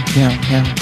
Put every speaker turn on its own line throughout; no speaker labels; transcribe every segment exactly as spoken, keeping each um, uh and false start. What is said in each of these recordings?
meow, meow.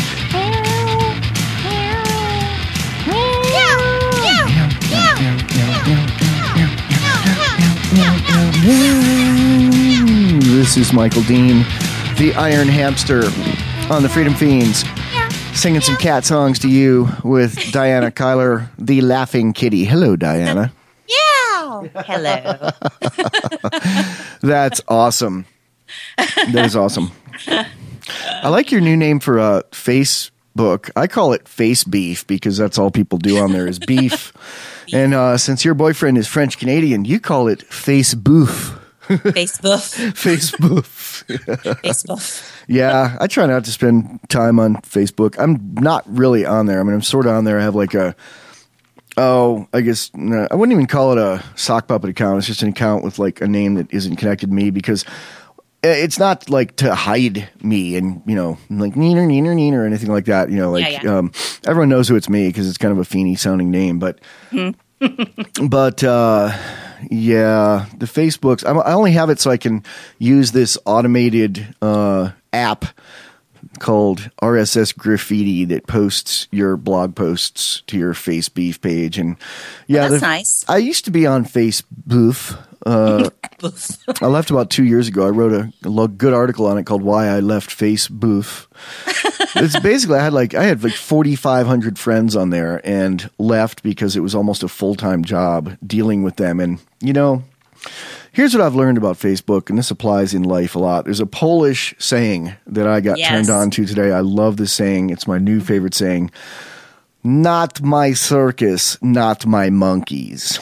This is Michael Dean, the Iron Hamster, on the Freedom Fiends, singing some cat songs to you with Diana Kyler, the Laughing Kitty. Hello, Diana.
Yeah. Hello.
That's awesome. That is awesome. I like your new name for uh, Facebook. I call it Face Beef because that's all people do on there is beef. And uh, since your boyfriend is French Canadian, you call it Face Boof.
Facebook.
Facebook.
Facebook.
Yeah, I try not to spend time on Facebook. I'm not really on there. I mean, I'm sort of on there. I have like a, oh, I guess, no, I wouldn't even call it a sock puppet account. It's just an account with like a name that isn't connected to me because it's not like to hide me and, you know, like neener, neener, neener or anything like that. You know, like
yeah, yeah.
Um, everyone knows who it's me because it's kind of a feeny sounding name. But, but, uh, yeah, the Facebooks, I, I only have it so I can use this automated uh, app called R S S Graffiti that posts your blog posts to your Face Beef page. And yeah,
oh, that's
the,
nice.
I used to be on Facebook. Uh, I left about two years ago. I wrote a, a good article on it called "Why I Left Facebook." It's basically I had like I had like forty-five hundred friends on there and left because it was almost a full-time job dealing with them. And you know, here's what I've learned about Facebook, and this applies in life a lot. There's a Polish saying that I got
yes.
turned on to today. I love this saying. It's my new favorite saying. Not my circus, not my monkeys.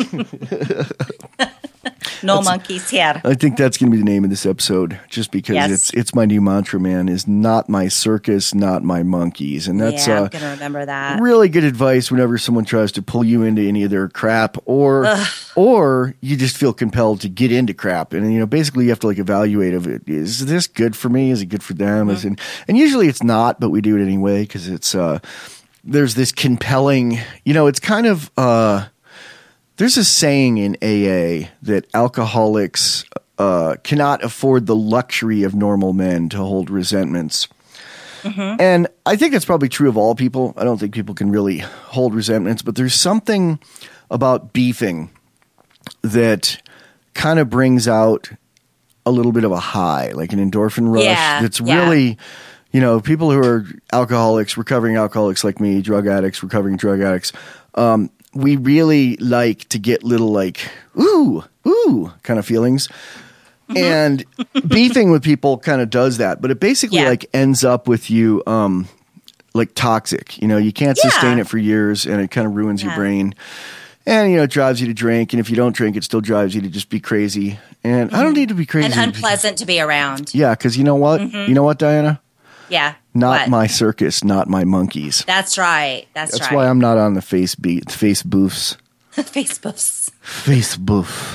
No
that's,
monkeys here.
I think that's going to be the name of this episode, just because
yes.
it's it's my new mantra, man, is not my circus, not my monkeys. And that's
yeah, I'm
uh,
going to remember that.
Really good advice whenever someone tries to pull you into any of their crap or
Ugh.
or you just feel compelled to get into crap. And, you know, basically you have to like evaluate of it. Is this good for me? Is it good for them? Mm-hmm. Is it, and usually it's not, but we do it anyway because it's uh, there's this compelling, you know, it's kind of uh, there's a saying in A A that alcoholics uh, cannot afford the luxury of normal men to hold resentments. Mm-hmm. And I think that's probably true of all people. I don't think people can really hold resentments, but there's something about beefing that kind of brings out a little bit of a high, like an endorphin rush
yeah,
that's
yeah.
really, you know, people who are alcoholics, recovering alcoholics like me, drug addicts, recovering drug addicts, um, we really like to get little like, ooh, ooh kind of feelings. Mm-hmm. And beefing with people kind of does that, but it basically yeah. like ends up with you um, like toxic. You know, you can't
yeah.
sustain it for years and it kind of ruins yeah. your brain. And, you know, it drives you to drink. And if you don't drink, it still drives you to just be crazy. And mm-hmm. I don't need to be crazy.
And unpleasant to be around.
Yeah, because you know what? Mm-hmm. You know what, Diana?
Yeah.
Not
what?
my circus, not my monkeys.
That's right. That's,
That's
right.
That's why I'm not on the face beat, face boofs.
Face boofs.
Face boof.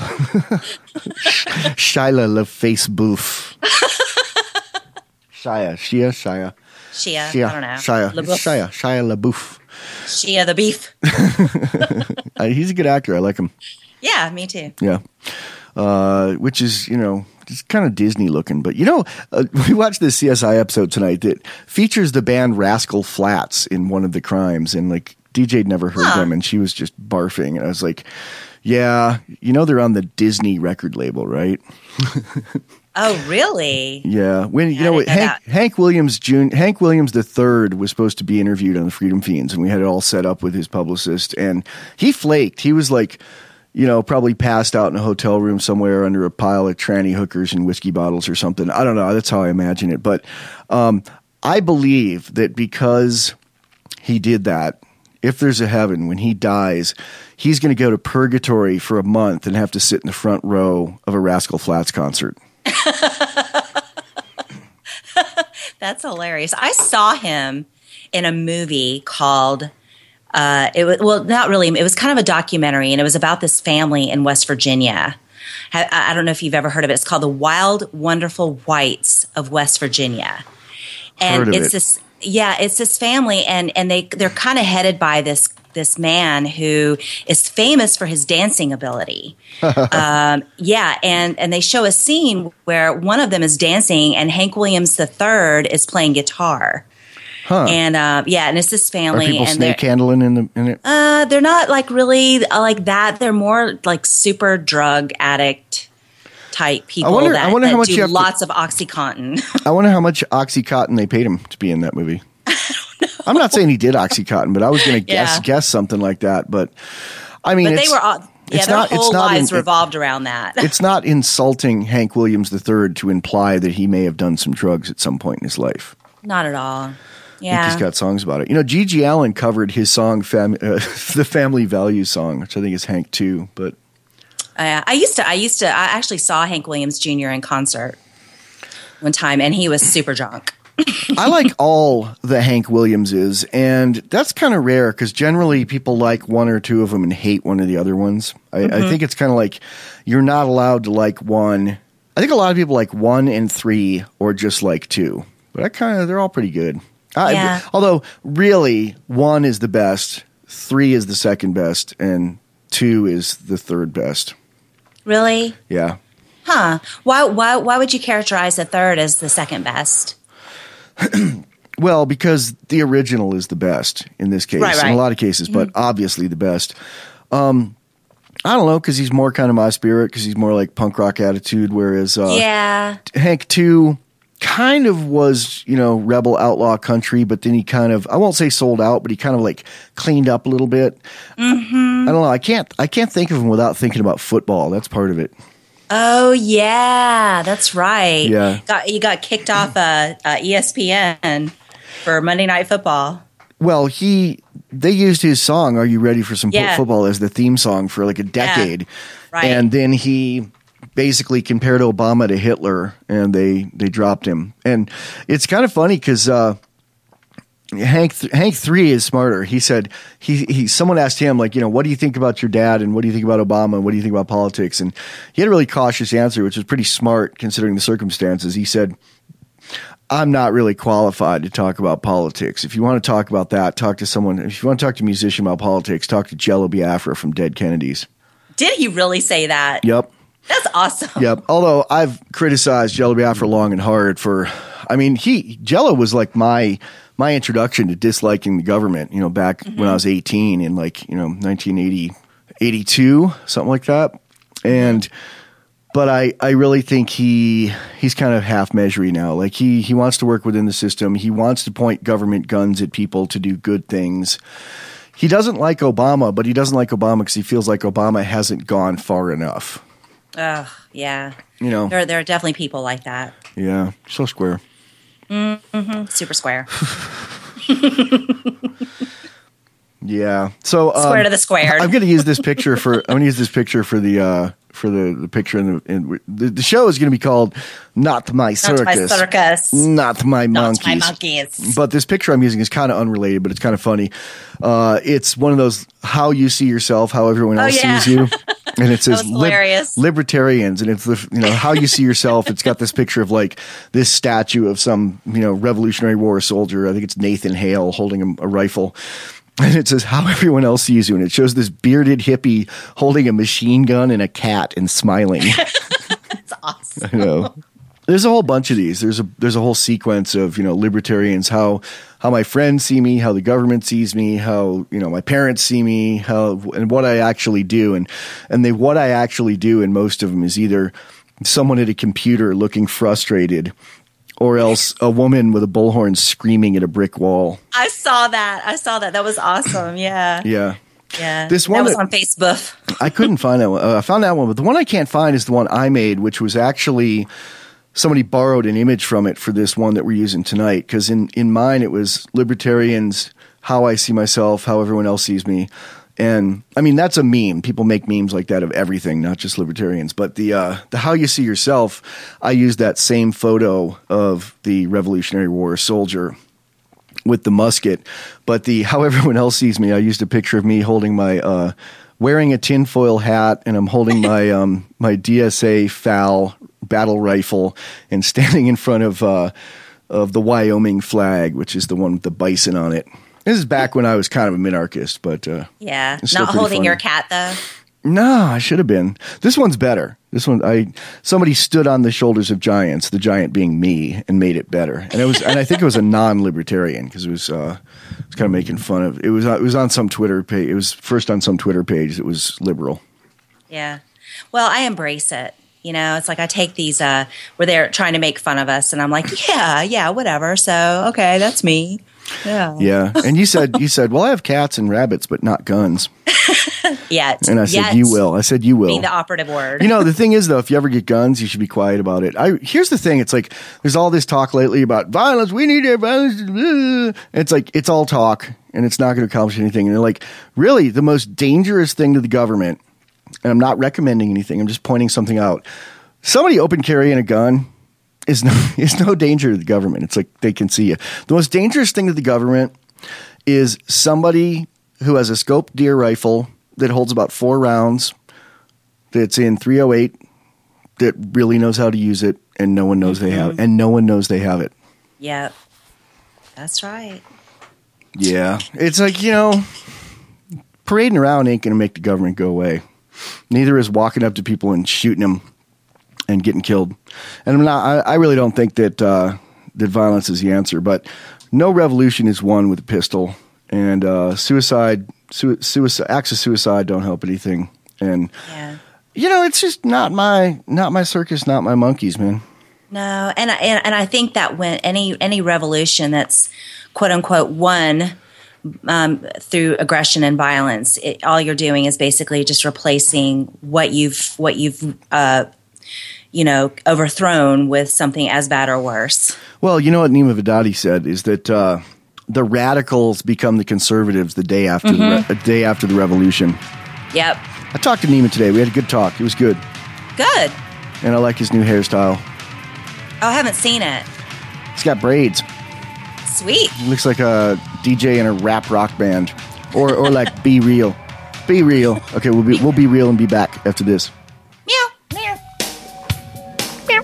Shyla le face boof. Shia, Shia, Shia.
Shia,
Shia,
I don't know.
Shia,
LaBeouf.
Shia, Shia LaBeouf.
Shia the beef.
uh, he's a good actor. I like him.
Yeah, me too.
Yeah. Uh, which is, you know, just kind of Disney looking. But, you know, uh, we watched this C S I episode tonight that features the band Rascal Flatts in one of the crimes. And, like, D J'd never heard
huh.
them, and she was just barfing. And I was like, yeah, you know they're on the Disney record label, right?
Oh, really?
Yeah. When you
I
know,
didn't know
Hank,
that.
Hank Williams Junior Hank Williams the third was supposed to be interviewed on the Freedom Fiends, and we had it all set up with his publicist, and he flaked. He was like, you know, probably passed out in a hotel room somewhere under a pile of tranny hookers and whiskey bottles or something. I don't know. That's how I imagine it. But um, I believe that because he did that, if there's a heaven, when he dies, he's going to go to purgatory for a month and have to sit in the front row of a Rascal Flatts concert.
That's hilarious. I saw him in a movie called, uh, it was, well, not really. It was kind of a documentary, and it was about this family in West Virginia. I, I don't know if you've ever heard of it. It's called The Wild, Wonderful Whites of West Virginia. And
Heard of
it's
it.
this... Yeah, it's this family, and, and they, they're kind of headed by this this man who is famous for his dancing ability. um, yeah, and and they show a scene where one of them is dancing, and Hank Williams the third is playing guitar.
Huh.
And uh, yeah, and it's this family.
Are people
and
snake handling in the in it?
Uh, they're not like really uh, like that. They're more like super drug addict type people
I wonder,
that,
I wonder
that
how much
do
you have
lots
to,
of OxyContin.
I wonder how much OxyContin they paid him to be in that movie.
I don't know.
I'm not saying he did OxyContin, but I was going to guess
Yeah.
guess something like that. But I mean,
But
it's,
they were all, yeah,
it's
their
not,
whole
it's not
lives
in,
revolved around that.
It's not insulting Hank Williams the third to imply that he may have done some drugs at some point in his life.
Not at all.
I
Yeah.
think he's got songs about it. You know, Gigi Allen covered his song, fam- uh, the Family Values song, which I think is Hank too. But
Uh, I used to, I used to, I actually saw Hank Williams Junior in concert one time, and he was super drunk.
I like all the Hank Williamses, and that's kind of rare because generally people like one or two of them and hate one of the other ones. I,
Mm-hmm.
I think it's kind of like you're not allowed to like one. I think a lot of people like one and three, or just like two. But I kind of, they're all pretty good. I,
Yeah.
Although, really, one is the best, three is the second best, and two is the third best.
Really?
Yeah.
Huh. Why, why, why would you characterize the third as the second best?
Well, because the original is the best in this case,
Right, right.
in a lot of cases, but obviously the best. Um, I don't know, because he's more kind of my spirit, because he's more like punk rock attitude, whereas uh,
Yeah.
Hank two kind of was, you know, rebel outlaw country, but then he kind of, I won't say sold out, but he kind of like cleaned up a little bit.
Mm-hmm.
I don't know. I can't, I can't think of him without thinking about football. That's part of it.
Oh yeah, that's right.
Yeah.
Got, you got kicked off uh, uh, E S P N for Monday Night Football.
Well, he, they used his song, Are You Ready for Some
Yeah.
Football, as the theme song for like a decade.
Right.
And then he basically compared Obama to Hitler, and they, they dropped him. And it's kind of funny because uh, Hank th- Hank three is smarter. He said he he someone asked him, like, you know, what do you think about your dad, and what do you think about Obama, and what do you think about politics? And he had a really cautious answer, which was pretty smart considering the circumstances. He said, I'm not really qualified to talk about politics. If you want to talk about that, talk to someone. If you want to talk to a musician about politics, talk to Jello Biafra from Dead Kennedys.
Did he really say that?
Yep.
That's awesome.
Yep. Although I've criticized Jello Biafra long and hard for, I mean, he Jello was like my my introduction to disliking the government. You know, back when I was eighteen in like you know nineteen eighty, eighty-two, something like that. And but I I really think he he's kind of half measuring now. Like he he wants to work within the system. He wants to point government guns at people to do good things. He doesn't like Obama, but he doesn't like Obama because he feels like Obama hasn't gone far enough.
Ugh, yeah.
You know.
There, there are definitely people like that.
Yeah, so square.
Mm-hmm. Super square.
Yeah. So um,
Square to the squared.
I'm going to use this picture for. I'm going to use this picture for the uh, for the, the picture in the, in the the show is going to be called "Not My Circus."
Not my circus.
Not my monkeys.
Not my monkeys.
But this picture I'm using is kind of unrelated, but it's kind of funny. Uh, it's one of those how you see yourself, how everyone
Oh,
else
yeah.
sees you, and it says
was hilarious.
libertarians, and it's the you know how you see yourself. It's got this picture of like this statue of some you know Revolutionary War soldier. I think it's Nathan Hale holding a, a rifle. And it says how everyone else sees you, and it shows this bearded hippie holding a machine gun and a cat and smiling.
That's awesome.
I know. There's a whole bunch of these. There's a there's a whole sequence of you know libertarians, how how my friends see me, how the government sees me, how you know my parents see me, how and what I actually do, and and they what I actually do in most of them is either someone at a computer looking frustrated, or else a woman with a bullhorn screaming at a brick wall.
I saw that. I saw that. That was awesome. Yeah.
Yeah.
Yeah.
This one
that was
that-
on Facebook.
I couldn't find that one. Uh, I found that one, but the one I can't find is the one I made, which was actually somebody borrowed an image from it for this one that we're using tonight. Because in, in mine, it was libertarians, how I see myself, how everyone else sees me. And I mean, that's a meme. People make memes like that of everything, not just libertarians. But the uh, the how you see yourself, I used that same photo of the Revolutionary War soldier with the musket. But the how everyone else sees me, I used a picture of me holding my uh, wearing a tinfoil hat, and I'm holding my um, my D S A F A L battle rifle, and standing in front of uh, of the Wyoming flag, which is the one with the bison on it. This is back when I was kind of a minarchist, but uh,
yeah,
it's still
not
pretty
holding
funny.
your cat though.
No, I should have been. This one's better. This one, I somebody stood on the shoulders of giants, the giant being me, and made it better. And it was, and I think it was a non-libertarian because it was, uh, it was kind of making fun of. It was, it was on some Twitter page. It was first on some Twitter page that was liberal.
Yeah, well, I embrace it. You know, it's like I take these uh, where they're trying to make fun of us, and I'm like, yeah, yeah, whatever. So okay, that's me. Yeah.
Yeah. And you said, you said, well, I have cats and rabbits, but not guns.
Yet.
And I said,
Yet
you will. I said, you will.
Being the operative word.
You know, the thing is, though, if you ever get guns, you should be quiet about it. I Here's the thing. It's like, there's all this talk lately about violence. We need violence. It's like, it's all talk, and it's not going to accomplish anything. And they're like, really, the most dangerous thing to the government, and I'm not recommending anything, I'm just pointing something out. Somebody open carrying a gun is no, is no danger to the government. It's like they can see you. The most dangerous thing to the government is somebody who has a scoped deer rifle that holds about four rounds, that's in three oh eight, that really knows how to use it, and no one knows mm-hmm. they have, and no one knows they have it.
Yep, that's right.
Yeah, it's like, you know, parading around ain't going to make the government go away. Neither is walking up to people and shooting them and getting killed. And I'm not. I, I really don't think that uh, that violence is the answer. But no revolution is won with a pistol. And uh, suicide, su- suicide, acts of suicide don't help anything. And
yeah.
you know, it's just not my not my circus, not my monkeys, man.
No, and I, and and I think that when any any revolution that's quote unquote won um, through aggression and violence, it, all you're doing is basically just replacing what you've what you've uh, you know overthrown with something as bad or worse.
Well, you know what Nima Vadadi said is that uh, the radicals become the conservatives the day after mm-hmm. the re- day after the revolution.
Yep.
I talked to Nima today. We had a good talk. It was good.
Good.
And I like his new hairstyle.
Oh, I haven't seen it.
He's got braids.
Sweet.
He looks like a D J in a rap rock band, or or like Be Real. Be Real. Okay, we'll be we'll be real and be back after this.
Meow. Meow.
Meow.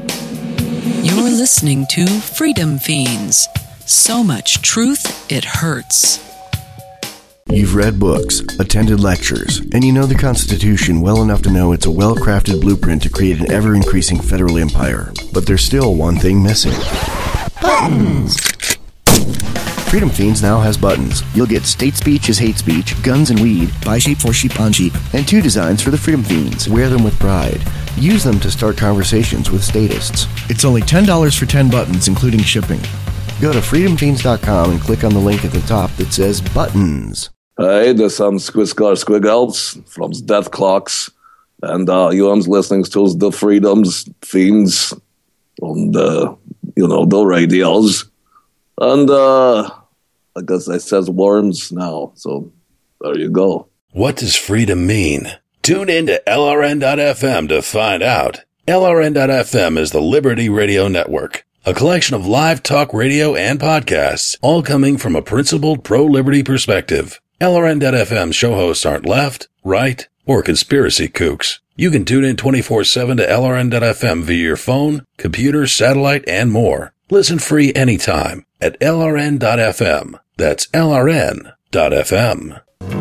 You're listening to Freedom Fiends. So much truth, it hurts.
You've read books, attended lectures, and you know the Constitution well enough to know it's a well-crafted blueprint to create an ever-increasing federal empire. But there's still one thing missing. Buttons! Freedom Fiends now has buttons. You'll get state speech is hate speech, guns and weed, buy sheep for sheep on sheep, and two designs for the Freedom Fiends. Wear them with pride. Use them to start conversations with statists. It's only ten dollars for ten buttons, including shipping. Go to freedom fiends dot com and click on the link at the top that says Buttons.
Hey, there's some Squiscar Squiggles from Death Clocks, and uh, you're listening to the Freedoms Fiends on the, you know, the radios. And uh, I guess it says worms now, so there you go.
What does freedom mean? Tune in to L R N dot F M to find out. L R N dot F M is the Liberty Radio Network, a collection of live talk radio and podcasts, all coming from a principled pro-liberty perspective. L R N dot F M show hosts aren't left, right, or conspiracy kooks. You can tune in twenty-four seven to L R N dot F M via your phone, computer, satellite, and more. Listen free anytime at L R N dot F M. That's L R N dot F M.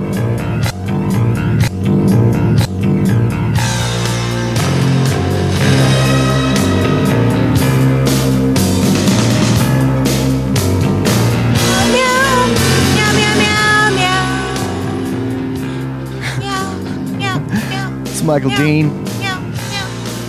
Michael
meow,
Dean
meow, meow.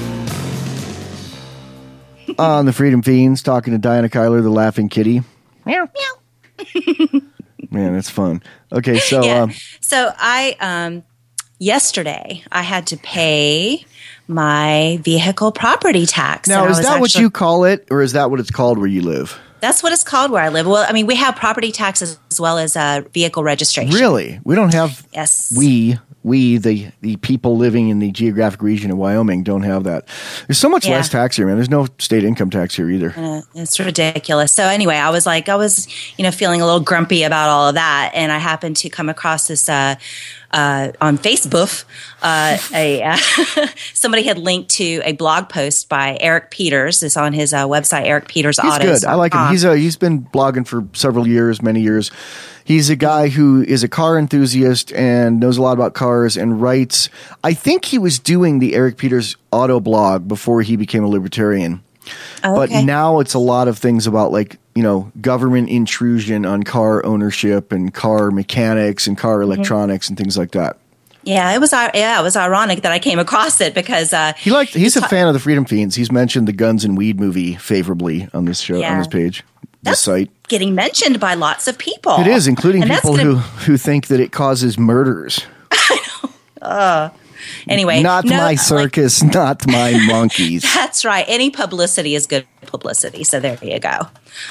on the Freedom Fiends, talking to Diana Kyler, the laughing kitty.
Meow, meow.
Man, that's fun. Okay, so
yeah.
um,
so I um, yesterday I had to pay my vehicle property tax.
now
and
is
I was
that what
actually-
you call it, or is that what it's called where you live?
That's what it's called where I live. Well, I mean, we have property taxes as well as uh, vehicle registration.
Really, we don't have.
Yes,
we. We, the the people living in the geographic region of Wyoming, don't have that. There's so much
Yeah.
less tax here, man. There's no state income tax here either.
Uh, it's ridiculous. So anyway, I was like, I was, you know, feeling a little grumpy about all of that, and I happened to come across this uh, uh, on Facebook, uh, a uh, somebody had linked to a blog post by Eric Peters. It's on his uh, website, Eric Peters
He's
Autos.
good. I like him. He's a, he's been blogging for several years, many years. He's a guy who is a car enthusiast and knows a lot about cars and writes. I think he was doing the Eric Peters Auto blog before he became a libertarian.
Oh,
but
okay.
now it's a lot of things about, like, you know, government intrusion on car ownership and car mechanics and car electronics mm-hmm. and things like that.
Yeah, it was. Yeah, it was ironic that I came across it because uh,
he liked. He's a fan of the Freedom Fiends. He's mentioned the Guns and Weed movie favorably on this show,
yeah.
on this page, this
That's
site.
Getting mentioned by lots of people.
It is, including
and
people
gonna,
who who think that it causes murders.
I know. Uh, anyway,
not
no,
my circus, like, not my monkeys.
That's right. Any publicity is good publicity. So there you go.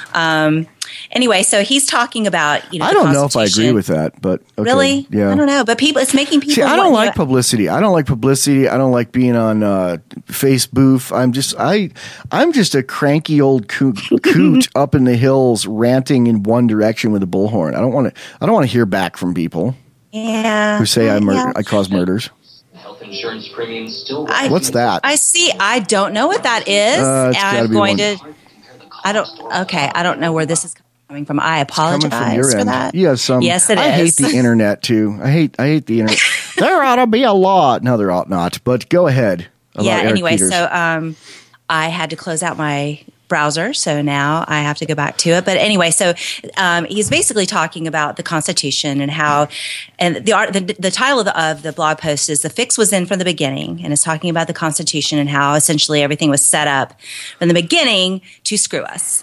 Um, anyway, so he's talking about, you know,
I don't know if I agree with that, but okay.
Really?
Yeah.
I don't know, but people, it's making people.
See, I don't
want,
like
you know,
publicity. I don't like publicity. I don't like being on uh, Facebook. I'm just, I, I'm just a cranky old coot, coot up in the hills, ranting in one direction with a bullhorn. I don't want to. I don't want to hear back from people.
Yeah.
Who say I mur-
yeah.
I cause murders.
Health insurance premiums still.
I,
What's that?
I see. I don't know what that is.
Uh, it's
I'm
gotta be
going
one.
to. I don't. Okay, I don't know where this is coming from. I apologize
Coming from your
for
end.
that.
You have some.
Yes, it
I
is.
hate the internet too. I hate. I hate the internet. There ought to be a law. No, there ought not. But go ahead. About
Yeah.
Eric
Anyway,
Peters.
so um, I had to close out my browser, so now I have to go back to it. But anyway, so um, he's basically talking about the Constitution and how, and the art, the, the title of the, of the blog post is "The Fix Was In from the Beginning," and it's talking about the Constitution and how essentially everything was set up from the beginning to screw us.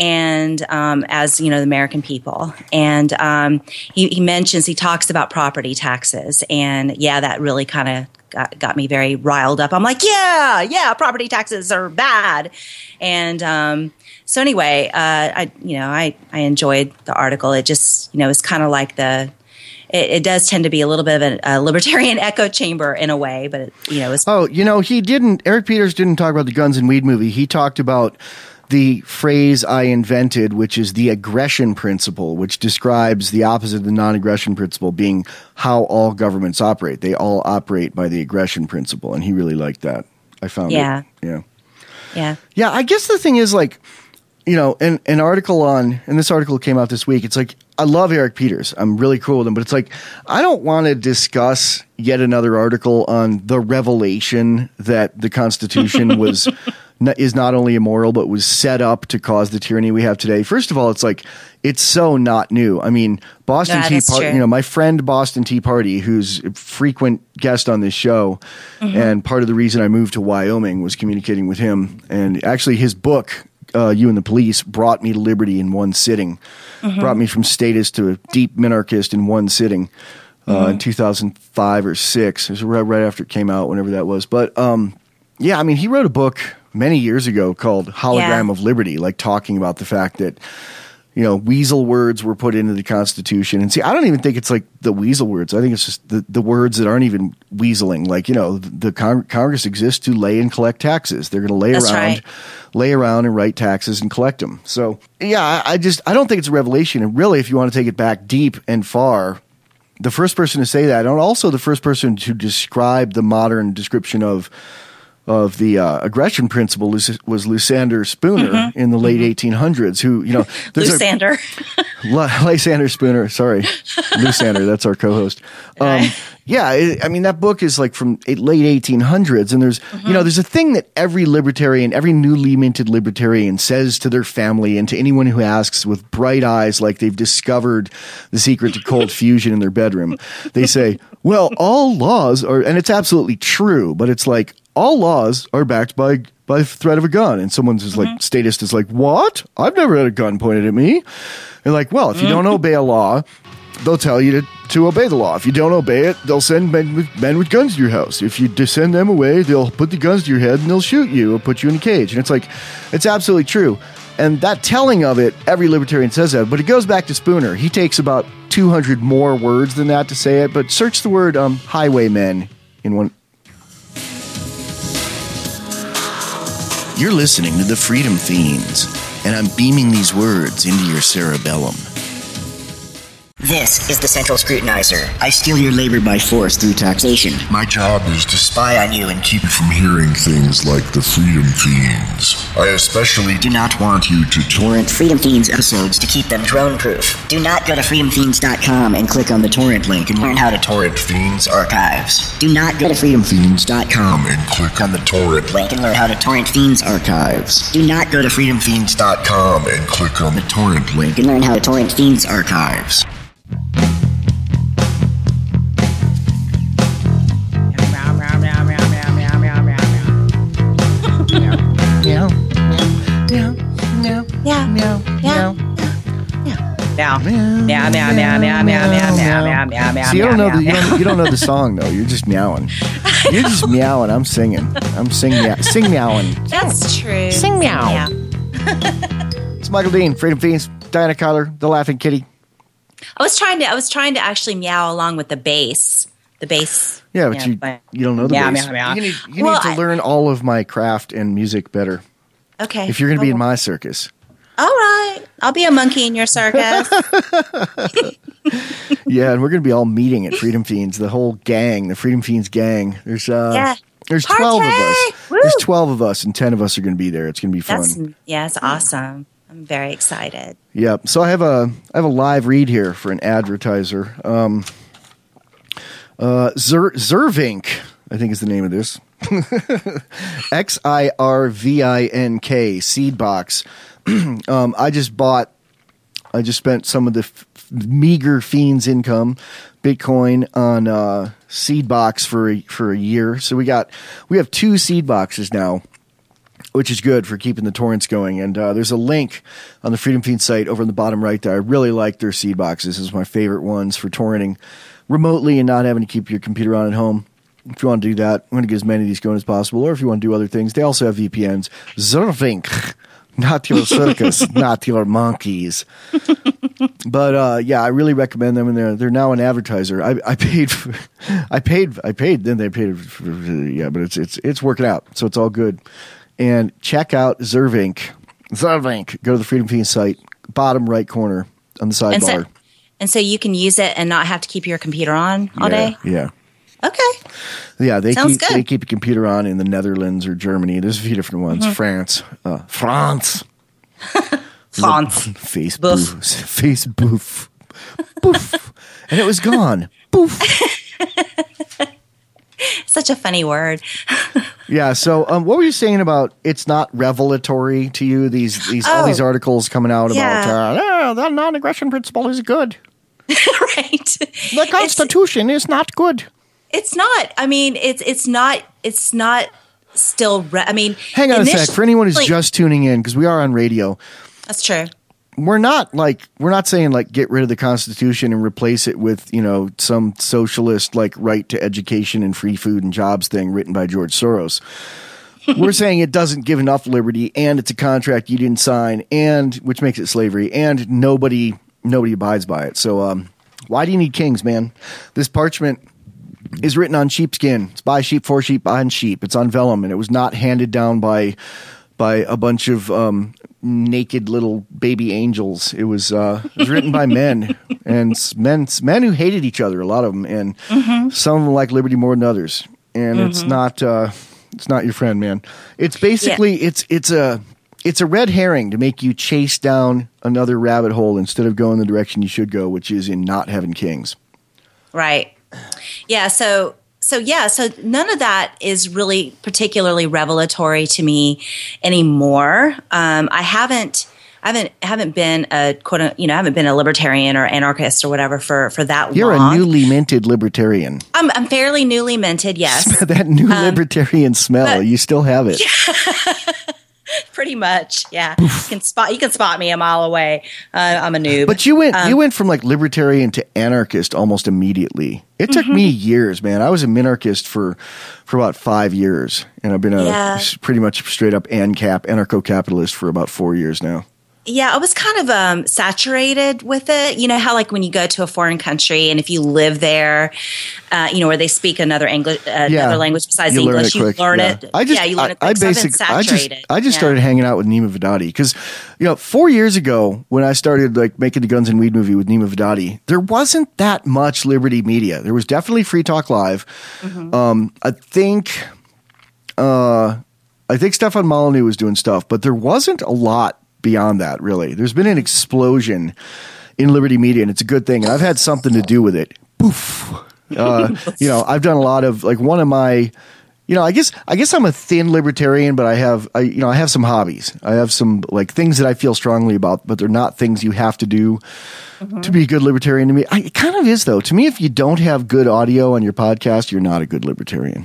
And um, as you know, the American people, and um, he, he mentions, he talks about property taxes, and yeah, that really kind of got, got me very riled up. I'm like, yeah, yeah, property taxes are bad, and um, so anyway, uh, I you know, I I enjoyed the article. It just you know, it's kind of like the. It, it does tend to be a little bit of a, a libertarian echo chamber in a way, but it, you know, it's
oh, you know, he didn't. Eric Peters didn't talk about the Guns and Weed movie. He talked about the phrase I invented, which is the aggression principle, which describes the opposite of the non-aggression principle being how all governments operate. They all operate by the aggression principle, and he really liked that. I found
yeah.
it. Yeah.
Yeah.
Yeah, I guess the thing is, like, you know, an, an article on, and this article came out this week, it's like, I love Eric Peters. I'm really cool with him, but it's like, I don't want to discuss yet another article on the revelation that the Constitution was is not only immoral, but was set up to cause the tyranny we have today. First of all, it's like, it's so not new. I mean, Boston
No,
Tea
that's
Party,
true.
you know, my friend Boston Tea Party, who's a frequent guest on this show,
Mm-hmm.
and part of the reason I moved to Wyoming was communicating with him. And actually his book, uh, You and the Police, brought me to liberty in one sitting,
Mm-hmm.
brought me from statist to a deep minarchist in one sitting. Uh,
Mm-hmm.
in two thousand five or six. It was right, right after it came out, whenever that was. But um, yeah, I mean, he wrote a book many years ago called Hologram
Yeah.
of Liberty, like talking about the fact that, you know, weasel words were put into the Constitution. And see, I don't even think it's like the weasel words. I think it's just the, the words that aren't even weaseling. Like, you know, the, the Cong- Congress exists to lay and collect taxes. They're going to lay
That's
around,
right.
lay around and write taxes and collect them. So yeah, I, I just, I don't think it's a revelation. And really, if you want to take it back deep and far, the first person to say that, and also the first person to describe the modern description of of the uh, aggression principle was, was Lysander Spooner
Mm-hmm.
in the late eighteen hundreds, who, you know, there's a-
Lysander.
L- Lysander Spooner, sorry. Lysander, that's our co-host. Um, yeah, it, I mean, that book is like from eight, late eighteen hundreds, and there's,
Mm-hmm.
you know, there's a thing that every libertarian, every newly minted libertarian says to their family and to anyone who asks with bright eyes like they've discovered the secret to cold fusion in their bedroom. They say, well, all laws are, and it's absolutely true, but it's like, all laws are backed by by the threat of a gun. And someone's just like, statist is like, what? I've never had a gun pointed at me. They're like, well, if you don't obey a law, they'll tell you to, to obey the law. If you don't obey it, they'll send men with, men with guns to your house. If you send them away, they'll put the guns to your head and they'll shoot you or put you in a cage. And it's like, it's absolutely true. And that telling of it, every libertarian says that, but it goes back to Spooner. He takes about two hundred more words than that to say it, but search the word um, highwaymen in one.
You're listening to the Freedom Fiends, and I'm beaming these words into your cerebellum.
This is the Central Scrutinizer. I steal your labor by force through taxation.
My job is to spy on you and keep you from hearing things like the Freedom Fiends. I especially
do not want you to torrent Freedom Fiends episodes to keep them drone-proof. Do not go to freedom fiends dot com and click on the torrent link and learn how to torrent Fiends archives. Do not go to freedom fiends dot com
and click on the torrent
link and learn how to torrent Fiends archives. Do not go to freedom fiends dot com
and click on the torrent
link and learn how to torrent Fiends archives.
Yeah. Meow. Meow. Meow. Meow. Meow. Meow. Meow. Meow. Meow. Meow. Meow. Meow. Meow. Meow.
See, you don't know the you don't, you don't know the song though. You're just meowing. You're just meowing. I'm singing. I'm singing. Meow, sing meowing.
That's true.
Sing meow. It's Michael Dean, Freedom Fiends, Diana Kyler, the Laughing Kitty.
I was trying to. I was trying to actually meow along with the bass. The bass.
Yeah, but you you don't know the
meow,
bass.
Meow, meow.
You need you
well,
need to
I,
learn all of my craft and music better.
Okay.
If you're going to be in my circus.
All right. I'll be a monkey in your circus.
Yeah, and we're going to be all meeting at Freedom Fiends, the whole gang, the Freedom Fiends gang. There's uh
yeah.
there's
Party!
twelve of us.
Woo!
There's twelve of us and ten of us are going to be there. It's going to be fun.
That's, yeah, it's awesome. I'm very excited.
Yeah. So I have a I have a live read here for an advertiser. Um uh Zer, Zirvink, I think is the name of this. X I R V I N K seed box. um, I just bought, I just spent some of the f- meager Fiends income, Bitcoin on uh, seed box for a, for a year. So we got, we have two seed boxes now, which is good for keeping the torrents going. And uh, there's a link on the Freedom Fiends site over in the bottom right there. I really like their seed boxes. This is my favorite ones for torrenting remotely and not having to keep your computer on at home. If you want to do that, I'm going to get as many of these going as possible. Or if you want to do other things, they also have V P Ns. Zervink, not your circus, not your monkeys. But uh, yeah, I really recommend them, and they're they're now an advertiser. I, I paid, for, I paid, I paid. Then they paid. For, yeah, but it's it's it's working out, so it's all good. And check out Zervink. Zervink. Go to the Freedom Fiends site, bottom right corner on the sidebar.
And so, and so you can use it and not have to keep your computer on all
yeah,
day.
Yeah.
Okay.
Yeah, they
Sounds
keep
good.
they keep a computer on in the Netherlands or Germany. There's a few different ones.
Mm-hmm.
France, uh, France,
France,
Facebook, Facebook, boof, and it was gone. Boof.
Such a funny word.
Yeah. So, um, what were you saying about it's not revelatory to you? These these all
Oh.
these articles coming out
Yeah.
about uh, oh, the non-aggression principle is good.
Right.
The Constitution is not good.
It's not. I mean, it's it's not. It's not still. Re- I mean,
Hang on a
initially-
sec. For anyone who's just tuning in, because we are on radio,
That's true.
we're not like we're not saying like get rid of the Constitution and replace it with, you know, some socialist like right to education and free food and jobs thing written by George Soros. We're saying it doesn't give enough liberty, and it's a contract you didn't sign, and which makes it slavery, and nobody nobody abides by it. So um, why do you need kings, man? This parchment is written on sheepskin. It's by sheep, for sheep, on sheep. It's on vellum, and it was not handed down by by a bunch of um, naked little baby angels. It was uh, it was written by men, and s- men men who hated each other. A lot of them, and
Mm-hmm.
some of them like liberty more than others. And it's not uh, it's not your friend, man. It's basically it's it's a it's a red herring to make you chase down another rabbit hole instead of going the direction you should go, which is in not having kings.
Right. Yeah. So, so yeah. So none of that is really particularly revelatory to me anymore. Um, I haven't, I haven't, haven't been a quote, you know, I haven't been a libertarian or anarchist or whatever for, for that
You're
long.
a newly minted libertarian.
I'm, I'm fairly newly minted. Yes.
That new libertarian smell,
but-
you still have it.
Pretty much. Yeah. You can spot, you can spot me a mile away. Uh, I'm a noob.
But you went
Um,
you went from like libertarian to anarchist almost immediately. It took
Mm-hmm.
me years, man. I was a minarchist for for about five years, and I've been a
Yeah.
pretty much straight up ANCAP, anarcho-capitalist for about four years now.
Yeah, I was kind of um, saturated with it. You know how, like, when you go to a foreign country and if you live there, uh, you know, where they speak another English, uh,
Yeah.
another language besides
You learn
English,
it
you
quick,
learn
yeah.
it.
I just,
yeah, you learn
I,
it quick.
I
So I've been
basic, I just,
saturated.
I just
Yeah.
started hanging out with Nima Vidadi because, you know, four years ago when I started like making the Guns and Weed movie with Nima Vidadi, there wasn't that much Liberty Media. There was definitely Free Talk Live.
Mm-hmm.
Um, I think, uh, I think Stefan Molyneux was doing stuff, but there wasn't a lot beyond that, really. There's been an explosion in Liberty Media, and it's a good thing. And I've had something to do with it. Poof. Uh, you know, I've done a lot of like one of my, you know, I guess I guess I'm a thin libertarian, but I have, I, you know, I have some hobbies. I have some like things that I feel strongly about, but they're not things you have to do mm-hmm. to be a good libertarian. To me, I, it kind of is though. To me, if you don't have good audio on your podcast, you're not a good libertarian.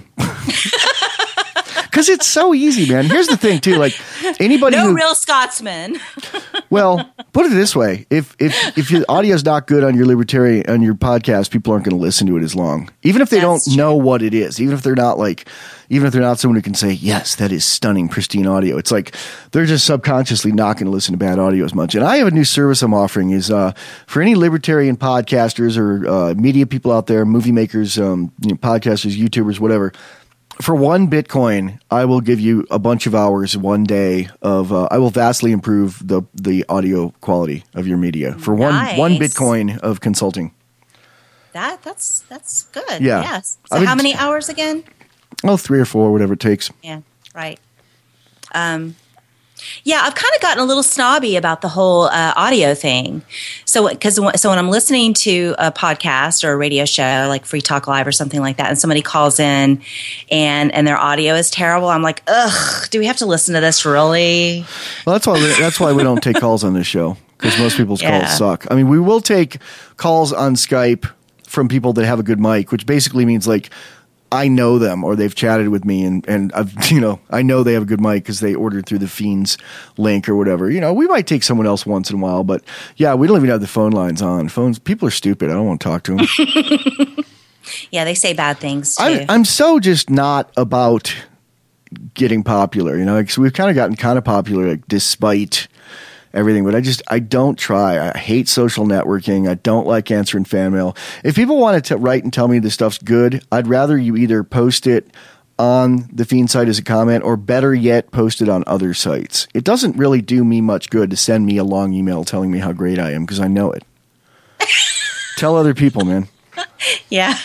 Because it's so easy, man. Here's the thing, too. Like anybody,
no
who,
real Scotsman.
Well, put it this way: if if if your audio's not good on your libertarian on your podcast, people aren't going to listen to it as long, even if they
That's
don't
true.
know what it is. Even if they're not like, even if they're not someone who can say, "Yes, that is stunning, pristine audio." It's like they're just subconsciously not going to listen to bad audio as much. And I have a new service I'm offering is uh, for any libertarian podcasters or uh, media people out there, movie makers, um, you know, podcasters, YouTubers, whatever. For one Bitcoin, I will give you a bunch of hours one day of. Uh, I will vastly improve the the audio quality of your media for one
Nice.
one Bitcoin of consulting.
That that's that's good.
Yeah.
Yes.
I
So
would-
how many hours again?
Oh, three or four, whatever it takes.
Yeah. Right. Um. Yeah, I've kind of gotten a little snobby about the whole uh, audio thing. So, because so when I'm listening to a podcast or a radio show like Free Talk Live or something like that, and somebody calls in and and their audio is terrible, I'm like, ugh, do we have to listen to this really?
Well, that's why we, that's why we don't take calls on this show because most people's
Yeah.
calls suck. I mean, we will take calls on Skype from people that have a good mic, which basically means like I know them or they've chatted with me and, and I've, you know, I know they have a good mic because they ordered through the Fiends link or whatever. You know, we might take someone else once in a while, but yeah, we don't even have the phone lines on. Phones, people are stupid. I don't want to talk to them.
Yeah, they say bad things too.
I, I'm so just not about getting popular, you know, because we've kind of gotten kind of popular, like despite everything, but I just, I don't try. I hate social networking. I don't like answering fan mail. If people wanted to write and tell me this stuff's good, I'd rather you either post it on the Fiend site as a comment or better yet, post it on other sites. It doesn't really do me much good to send me a long email telling me how great I am because I know it. Tell other people, man.
Yeah.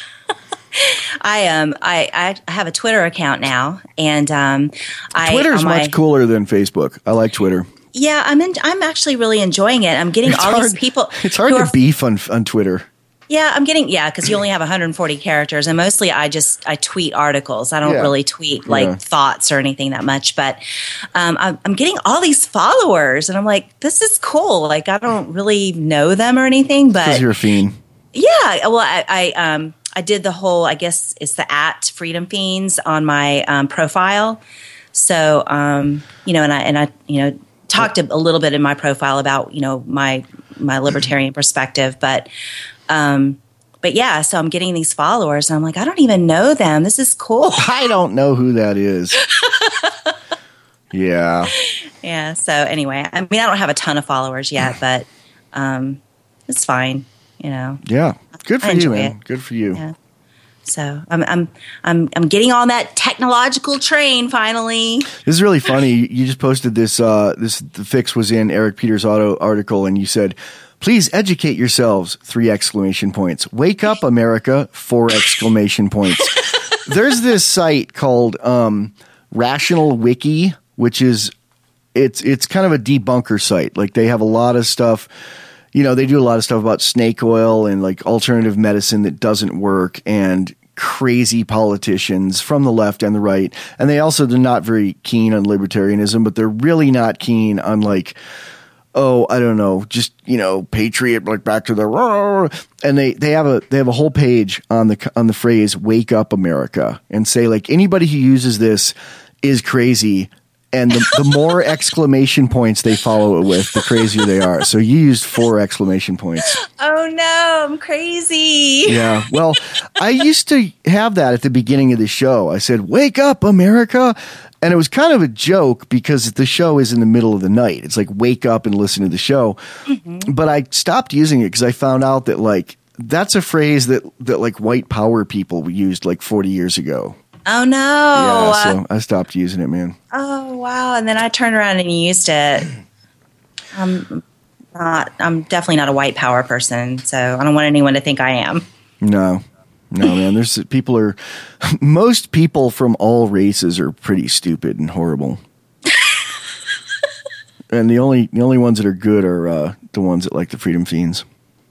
I um I, I have a Twitter account now, and um I
Twitter's
on my-
much cooler than Facebook. I like Twitter.
Yeah, I'm in, I'm actually really enjoying it. I'm getting
It's
all
hard,
these people.
It's hard
who
to
are,
beef on on Twitter.
Yeah, I'm getting yeah because you only have one hundred forty characters, and mostly I just I tweet articles. I don't
Yeah.
really tweet like
Yeah.
thoughts or anything that much. But um, I'm, I'm getting all these followers, and I'm like, this is cool. Like I don't really know them or anything,
Because
but
you're a fiend.
yeah. Well, I, I um I did the whole. I guess it's the at Freedom Fiends on my um, profile. So um you know, and I and I you know. talked a, a little bit in my profile about, you know, my my libertarian perspective, but um but yeah, so I'm getting these followers and I'm like, I don't even know them. This is cool.
I don't know who that is. Yeah.
Yeah, so anyway, I mean I don't have a ton of followers yet, but um it's fine, you know.
Yeah. Good for
I
you,
enjoy
man.
it.
Good for you.
Yeah. So I'm I'm I'm I'm getting on that technological train finally.
This is really funny. You just posted this. Uh, this the fix was in Eric Peters' auto article, and you said, "Please educate yourselves!" Three exclamation points. Wake up, America! Four exclamation points. There's this site called um, Rational Wiki, which is it's it's kind of a debunker site. Like they have a lot of stuff. You know, they do a lot of stuff about snake oil and like alternative medicine that doesn't work and crazy politicians from the left and the right. And they also, they're not very keen on libertarianism, but they're really not keen on like, oh, I don't know, just, you know, patriot, like back to the, and they, they have a, they have a whole page on the, on the phrase, wake up America, and say like anybody who uses this is crazy. And the, the more exclamation points they follow it with, the crazier they are. So you used four exclamation points.
Oh no, I'm crazy.
Yeah. Well, I used to have that at the beginning of the show. I said, wake up, America. And it was kind of a joke because the show is in the middle of the night. It's like wake up and listen to the show. Mm-hmm. But I stopped using it because I found out that like that's a phrase that, that like white power people used like forty years ago.
Oh, no.
Yeah, so I stopped using it, man.
Oh, wow. And then I turned around and used it. I'm not, I'm definitely not a white power person, so I don't want anyone to think I am.
No. No, man. There's people are most people from all races are pretty stupid and horrible. And the only the only ones that are good are uh, the ones that like the Freedom Fiends.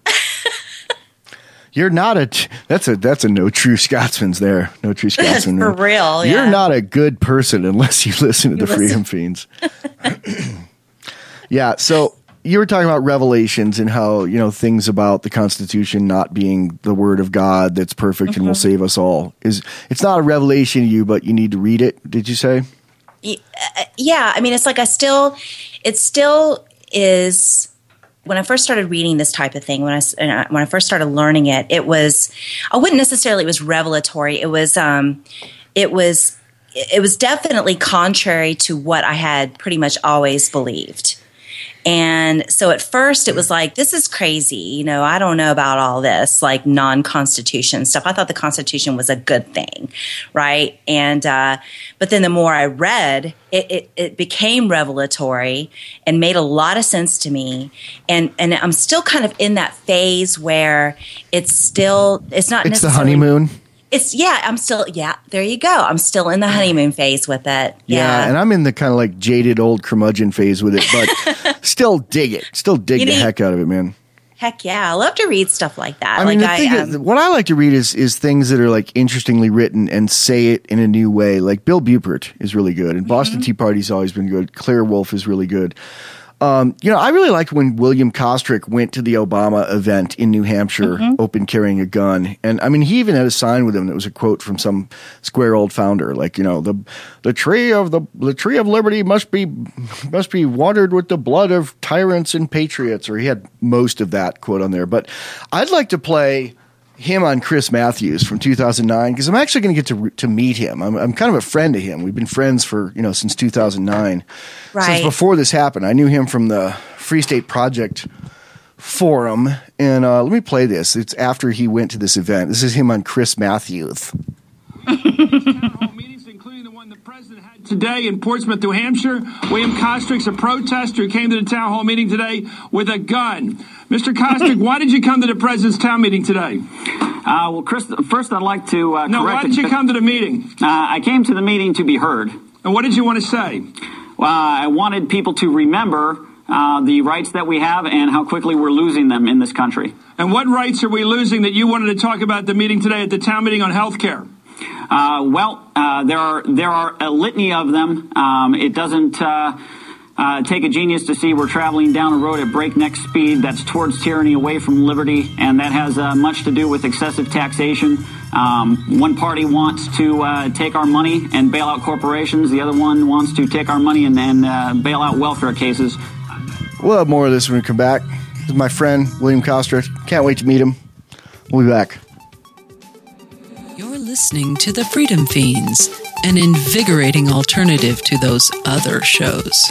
You're not a that's a that's a no true Scotsman's there. No true Scotsman.
For real.
You're
yeah.
not a good person unless you listen to
you
the
listen.
Freedom Fiends. Yeah, so you were talking about Revelations and how, you know, things about the Constitution not being the word of God that's perfect mm-hmm. and will save us all. Is it's not a revelation to you, but you need to read it, did you say?
Yeah, I mean, it's like I still, it still is, when I first started reading this type of thing, when I, when I first started learning it, it was, I wouldn't necessarily, it was revelatory. It was, um, it was, it was definitely contrary to what I had pretty much always believed. And so at first it was like, this is crazy. You know, I don't know about all this like non-Constitution stuff. I thought the Constitution was a good thing. Right. And, uh, but then the more I read, it, it, it became revelatory and made a lot of sense to me. And, and I'm still kind of in that phase where it's still, it's not
it's
necessarily.
The honeymoon.
It's yeah, I'm still yeah, there you go. I'm still in the honeymoon phase with it. Yeah.
Yeah, and I'm in the kind of like jaded old curmudgeon phase with it, but still dig it. Still dig
You
the
need-
heck out of it, man.
Heck yeah, I love to read stuff like that.
I mean,
like
the thing
I,
is,
um,
what I like to read is is things that are like interestingly written and say it in a new way. Like Bill Buford is really good, and Boston mm-hmm. Tea Party's always been good. Claire Wolfe is really good. Um, you know, I really liked when William Kostrick went to the Obama event in New Hampshire, mm-hmm. open carrying a gun. And I mean, he even had a sign with him that was a quote from some square old founder, like, you know, the the tree of the the tree of liberty must be must be watered with the blood of tyrants and patriots. Or he had most of that quote on there. But I'd like to play him on Chris Matthews from two thousand nine because I'm actually going to get to to meet him. I'm I'm kind of a friend of him. We've been friends for, you know, since two thousand nine.
Right.
Since before this happened. I knew him from the Free State Project forum. And uh, let me play this. It's after he went to this event. This is him on Chris Matthews.
Meetings, including the one the president had today in Portsmouth, New Hampshire. William Kostrick's a protester who came to the town hall meeting today with a gun. Mister Kostrick, why did you come to the president's town meeting today?
Uh, well, Chris, first I'd like to uh,
No,
correct
why did you come to the meeting?
Uh, I came to the meeting to be heard.
And what did you want to say?
Uh, I wanted people to remember uh, the rights that we have and how quickly we're losing them in this country.
And what rights are we losing that you wanted to talk about at the meeting today at the town meeting on health care?
Uh, well, uh, there are there are a litany of them. Um, it doesn't uh, uh, take a genius to see we're traveling down a road at breakneck speed that's towards tyranny, away from liberty, and that has uh, much to do with excessive taxation. Um, one party wants to uh, take our money and bail out corporations. The other one wants to take our money and, and uh, bail out welfare cases.
We'll have more of this when we come back. This is my friend, William Kostrick. Can't wait to meet him. We'll be back.
You're listening to The Freedom Fiends, an invigorating alternative to those other shows.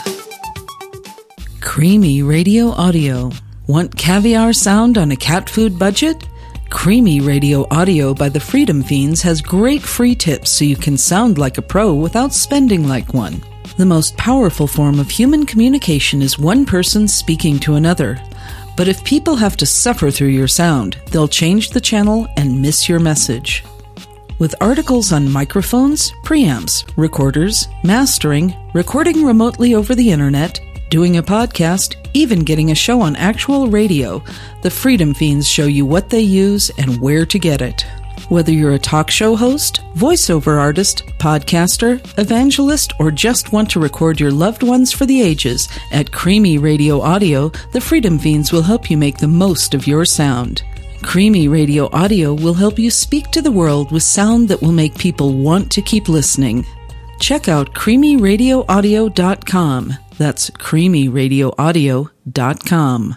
Creamy Radio Audio. Want caviar sound on a cat food budget? Creamy Radio Audio by The Freedom Fiends has great free tips so you can sound like a pro without spending like one. The most powerful form of human communication is one person speaking to another. But if people have to suffer through your sound, they'll change the channel and miss your message. With articles on microphones, preamps, recorders, mastering, recording remotely over the internet, doing a podcast, even getting a show on actual radio, the Freedom Fiends show you what they use and where to get it. Whether you're a talk show host, voiceover artist, podcaster, evangelist, or just want to record your loved ones for the ages, at Creamy Radio Audio, the Freedom Fiends will help you make the most of your sound. Creamy Radio Audio will help you speak to the world with sound that will make people want to keep listening. Check out creamy radio audio dot com. That's creamy radio audio dot com.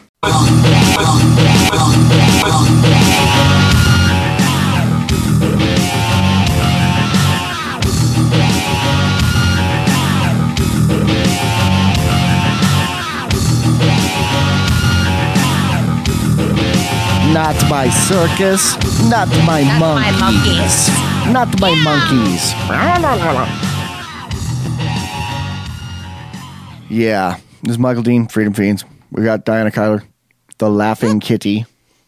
Not my circus. Not my
Not my
monkeys.
monkeys.
Not my monkeys. Yeah. This is Michael Dean, Freedom Fiends. We got Diana Kyler, the Laughing Kitty.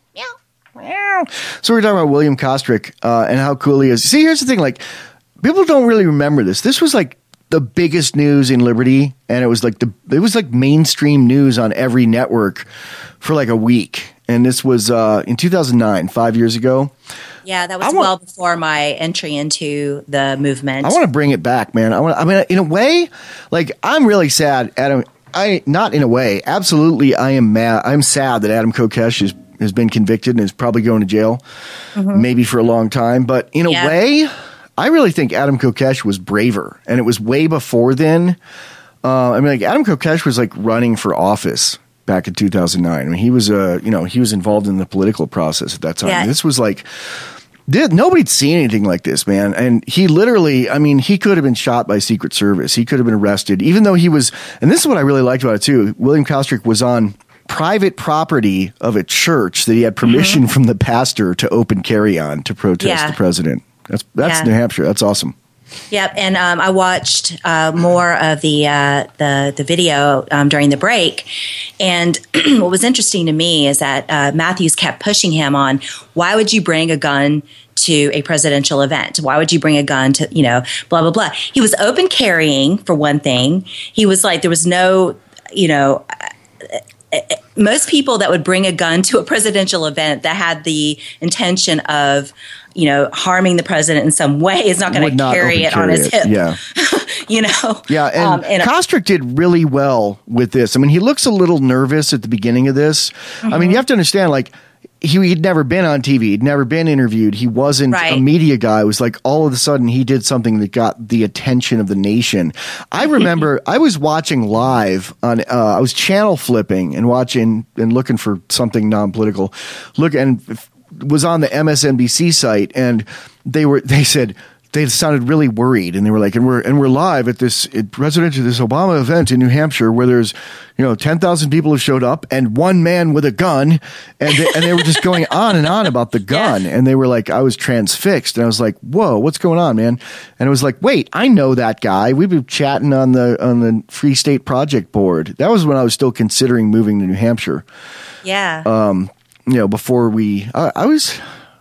So we're talking about William Kostrick uh, and how cool he is. See, here's the thing. Like, people don't really remember this. This was like the biggest news in Liberty, and it was like the it was like mainstream news on every network for like a week. And this was uh, in two thousand nine, five years ago.
Yeah, that was
want,
well before my entry into the movement.
I want to bring it back, man. I want. I mean, in a way, like I'm really sad, Adam. I not in a way. Absolutely, I am mad. I'm sad that Adam Kokesh is. has been convicted and is probably going to jail, mm-hmm. maybe for a long time. But in a yeah. way, I really think Adam Kokesh was braver, and it was way before then. Uh, I mean, like Adam Kokesh was like running for office back in two thousand nine. I mean, he was uh, you know, he was involved in the political process at that time. Yeah. This was like, did, nobody'd seen anything like this, man. And he literally, I mean, he could have been shot by Secret Service. He could have been arrested, even though he was. And this is what I really liked about it too. William Kostrick was on private property of a church that he had permission mm-hmm. from the pastor to open carry on to protest yeah. the president. That's that's yeah. New Hampshire. That's awesome.
Yep, and um, I watched uh, more of the uh, the the video um, during the break, and what was interesting to me is that uh, Matthews kept pushing him on, why would you bring a gun to a presidential event? Why would you bring a gun to, you know, blah blah blah. He was open carrying for one thing. He was like, there was no, you know. Most people that would bring a gun to a presidential event that had the intention of, you know, harming the president in some way is not going to carry it on his hip.
Yeah.
You know?
Yeah. And, um, and Kostrick did really well with this. I mean, he looks a little nervous at the beginning of this. Mm-hmm. I mean, you have to understand, like, he, he'd never been on T V. He'd never been interviewed. He wasn't right. a media guy. It was like all of a sudden he did something that got the attention of the nation. I remember I was watching live on, uh, I was channel flipping and watching and looking for something non-political. Look, and was on the M S N B C site, and they were, they said, they sounded really worried, and they were like, and we're and we're live at this at presidential this Obama event in New Hampshire where there's, you know, ten thousand people have showed up and one man with a gun, and they, and they were just going on and on about the gun, yeah. and they were like, I was transfixed, and I was like, whoa, what's going on, man? And it was like, wait, I know that guy. We've been chatting on the on the Free State Project board. That was when I was still considering moving to New Hampshire.
Yeah.
Um, you know, before we, I, I was.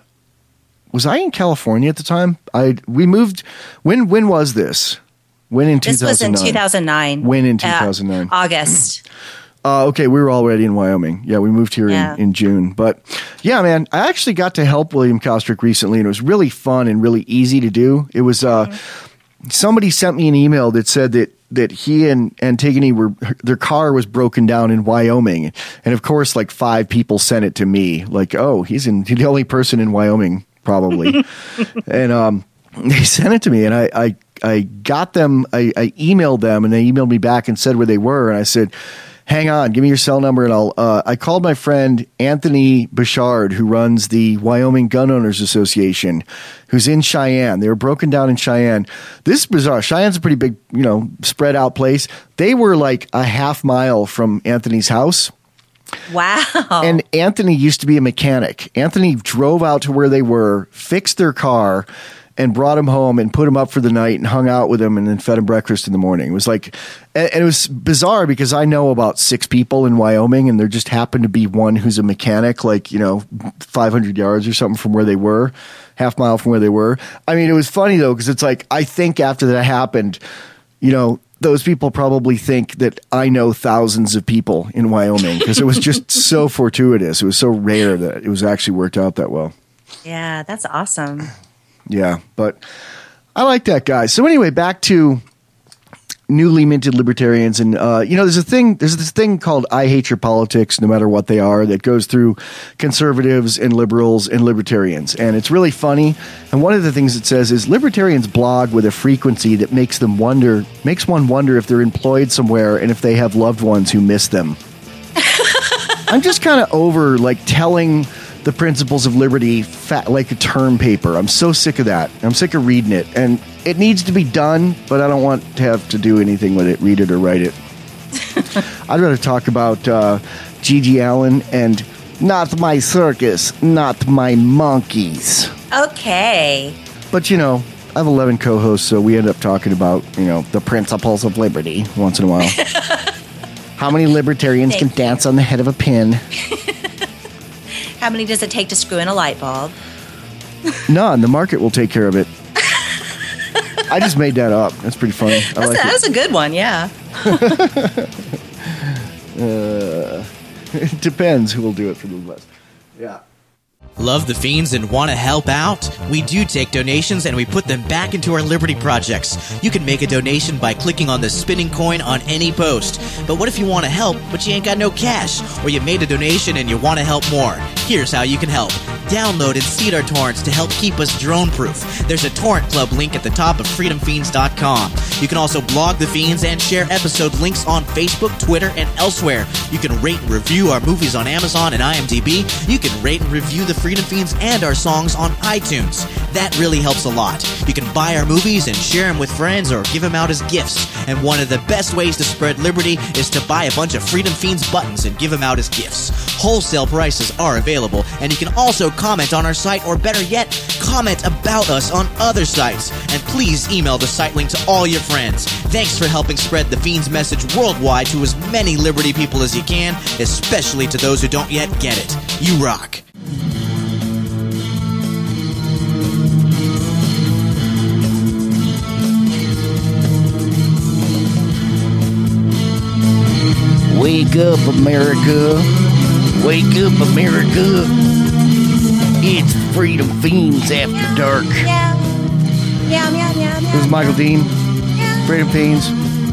Was I in California at the time? I we moved. When when was this? When in two thousand nine?
This was in two thousand nine.
When in two thousand nine?
Uh, August.
Uh, okay, we were already in Wyoming. Yeah, we moved here
yeah.
in, in June. But yeah, man, I actually got to help William Kostrick recently, and it was really fun and really easy to do. It was uh, mm-hmm. somebody sent me an email that said that that he and Antigone were, their car was broken down in Wyoming, and of course, like five people sent it to me. Like, oh, he's in he's the only person in Wyoming. Probably. And um, they sent it to me, and I, I, I got them, I, I emailed them, and they emailed me back and said where they were. And I said, hang on, give me your cell number. And I'll, uh, I called my friend Anthony Bouchard, who runs the Wyoming Gun Owners Association, who's in Cheyenne. They were broken down in Cheyenne. This is bizarre. Cheyenne's a pretty big, you know, spread out place. They were like a half mile from Anthony's house.
Wow.
And Anthony used to be a mechanic. Anthony drove out to where they were, fixed their car, and brought him home and put him up for the night and hung out with him and then fed him breakfast in the morning. It was like, and it was bizarre because I know about six people in Wyoming, and there just happened to be one who's a mechanic, like, you know, five hundred yards or something from where they were, half mile from where they were. I mean, it was funny though, because it's like, I think after that happened, you know, those people probably think that I know thousands of people in Wyoming because it was just so fortuitous. It was so rare that it was actually worked out that well.
Yeah, that's awesome.
Yeah, but I like that guy. So anyway, back to newly minted libertarians. And, uh, you know, there's a thing, there's this thing called I hate your politics, no matter what they are, that goes through conservatives and liberals and libertarians. And it's really funny. And one of the things it says is libertarians blog with a frequency that makes them wonder, makes one wonder if they're employed somewhere and if they have loved ones who miss them. I'm just kind of over like telling the principles of liberty fat, like a term paper. I'm so sick of that. I'm sick of reading it. And it needs to be done, but I don't want to have to do anything with it, read it or write it. I'd rather talk about uh, Gigi Allen and Not my circus, not my monkeys.
Okay.
But, you know, I have eleven co-hosts, so we end up talking about, you know, the principles of liberty once in a while. How many libertarians Thank can you. dance on the head of a pin?
How many does it take to screw in a light bulb?
None. The market will take care of it. I just made that up. That's pretty funny.
That's,
I like
a,
it.
that's a good one, yeah.
uh, it depends who will do it for the best. Yeah.
Love the Fiends and want to help out? We do take donations and we put them back into our Liberty projects. You can make a donation by clicking on the spinning coin on any post. But what if you want to help, but you ain't got no cash? Or you made a donation and you want to help more? Here's how you can help. Download and seed our torrents to help keep us drone-proof. There's a torrent club link at the top of freedom fiends dot com. You can also blog The Fiends and share episode links on Facebook, Twitter, and elsewhere. You can rate and review our movies on Amazon and IMDb. You can rate and review The Freedom Fiends and our songs on iTunes. That really helps a lot. You can buy our movies and share them with friends or give them out as gifts. And one of the best ways to spread liberty is to buy a bunch of Freedom Fiends buttons and give them out as gifts. Wholesale prices are available, and you can also comment on our site, or better yet, comment about us on other sites. And please email the site link to all your friends. Thanks for helping spread the Fiends message worldwide to as many liberty people as you can, especially to those who don't yet get it. You rock.
Wake up, America. Wake up, America. It's Freedom Fiends After Dark.
Meow. Meow, meow, meow, meow.
This is Michael Dean, Freedom Fiends.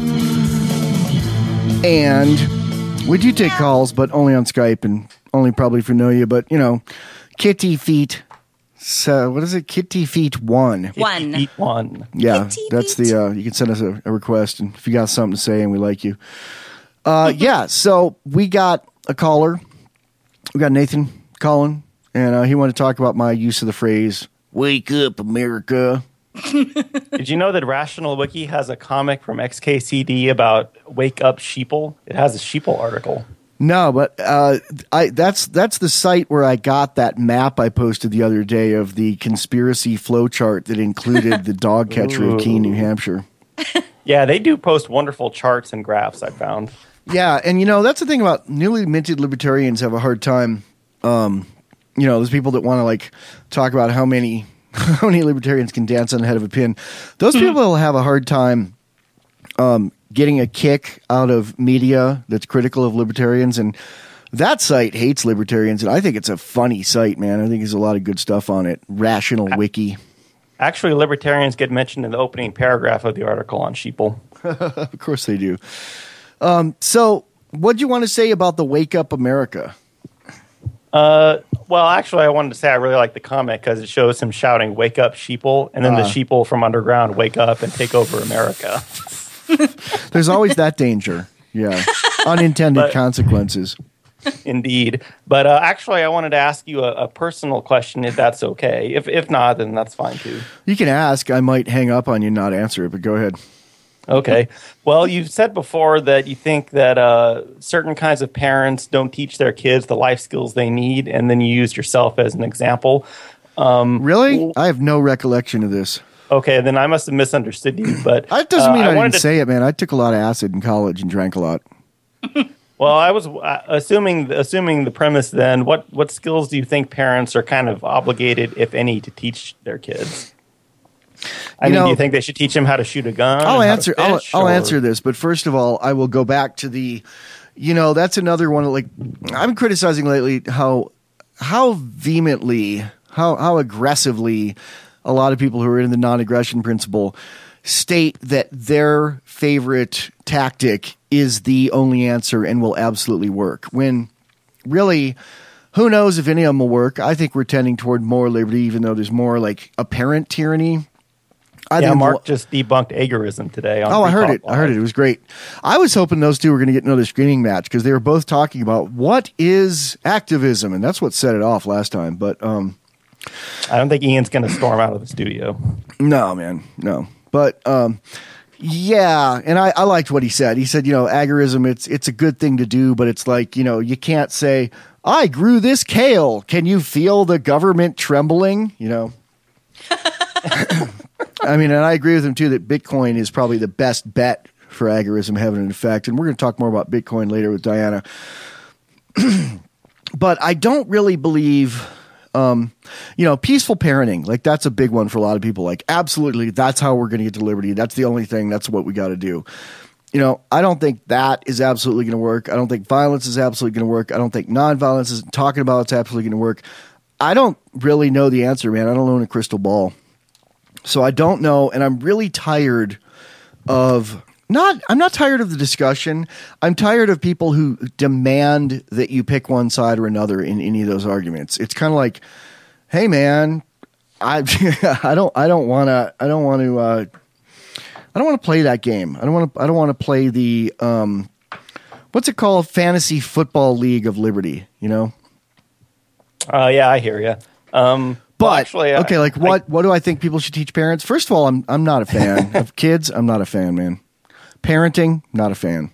And we do take calls, but only on Skype and only probably for know you. But, you know, Kitty Feet. So, what is it? Kitty Feet One.
One.
Feet One.
Yeah,
Kitty
that's
Feet.
the, uh, you can send us a, a request, and if you got something to say and we like you. Uh, yeah, so we got a caller. We got Nathan calling, and uh, he wanted to talk about my use of the phrase, wake up, America.
Did you know that Rational Wiki has a comic from X K C D about wake up sheeple? It has a sheeple article.
No, but uh, I that's that's the site where I got that map I posted the other day of the conspiracy flowchart that included the dog catcher of Keene, New Hampshire.
Yeah, they do post wonderful charts and graphs, I found.
Yeah, and you know, that's the thing about newly minted libertarians have a hard time. Um, you know, there's people that want to like talk about how many how many libertarians can dance on the head of a pin. Those people will have a hard time um, getting a kick out of media that's critical of libertarians, and that site hates libertarians, and I think it's a funny site, man. I think there's a lot of good stuff on it. Rational Wiki.
Actually, libertarians get mentioned in the opening paragraph of the article on sheeple.
Of course they do. Um, so, what do you want to say about the Wake Up America?
Uh, well, actually, I wanted to say I really like the comic because it shows him shouting, wake up, sheeple, and then uh, the sheeple from underground wake up and take over America.
There's always that danger. Yeah. Unintended but, consequences.
Indeed. But uh, actually, I wanted to ask you a, a personal question, if that's okay. If if not, then that's fine, too.
You can ask. I might hang up on you and not answer it, but go ahead.
Okay. Well, you've said before that you think that uh, certain kinds of parents don't teach their kids the life skills they need, and then you used yourself as an example. Um,
really? Well, I have no recollection of this.
Okay, then I must have misunderstood you. But
that doesn't mean uh, I, I didn't
to...
say it, man. I took a lot of acid in college and drank a lot.
Well, I was uh, assuming assuming the premise then, what, what skills do you think parents are kind of obligated, if any, to teach their kids? I you mean, know, do you think they should teach them how to shoot a gun?
I'll answer.
Fish,
I'll, I'll
or?
answer this, but first of all, I will go back to the. You know, that's another one. Of like, I'm criticizing lately how how vehemently, how how aggressively, a lot of people who are in the non-aggression principle state that their favorite tactic is the only answer and will absolutely work. When really, who knows if any of them will work? I think we're tending toward more liberty, even though there's more like apparent tyranny. I
yeah,
think
Mark
we'll,
just debunked agerism today. On
oh, I heard it.
Live.
I heard it. It was great. I was hoping those two were going to get another screening match because they were both talking about what is activism, and that's what set it off last time. But um,
I don't think Ian's going to storm out of the studio.
No, man, no. But um, Yeah, and I, I liked what he said. He said, you know, agorism, it's it's a good thing to do, but it's like, you know, you can't say, I grew this kale. Can you feel the government trembling? You know? I mean, and I agree with him, too, that Bitcoin is probably the best bet for agorism having an effect. And we're going to talk more about Bitcoin later with Diana. But I don't really believe... Um, you know, peaceful parenting, like that's a big one for a lot of people. Like, absolutely, that's how we're going to get to liberty. That's the only thing. That's what we got to do. You know, I don't think that is absolutely going to work. I don't think violence is absolutely going to work. I don't think nonviolence is talking about it's absolutely going to work. I don't really know the answer, man. I don't own a crystal ball. So I don't know. And I'm really tired of not, I'm not tired of the discussion. I'm tired of people who demand that you pick one side or another in any of those arguments. It's kind of like, hey man, I, I don't, I don't want to, I don't want to, uh, I don't want to play that game. I don't want to, I don't want to play the, um, what's it called? Fantasy Football League of Liberty, you know?
Uh, yeah, I hear you. Um,
But
well, actually,
okay,
I,
like what? I, what do I think people should teach parents? First of all, I'm I'm not a fan of kids. I'm not a fan, man. Parenting, not a fan.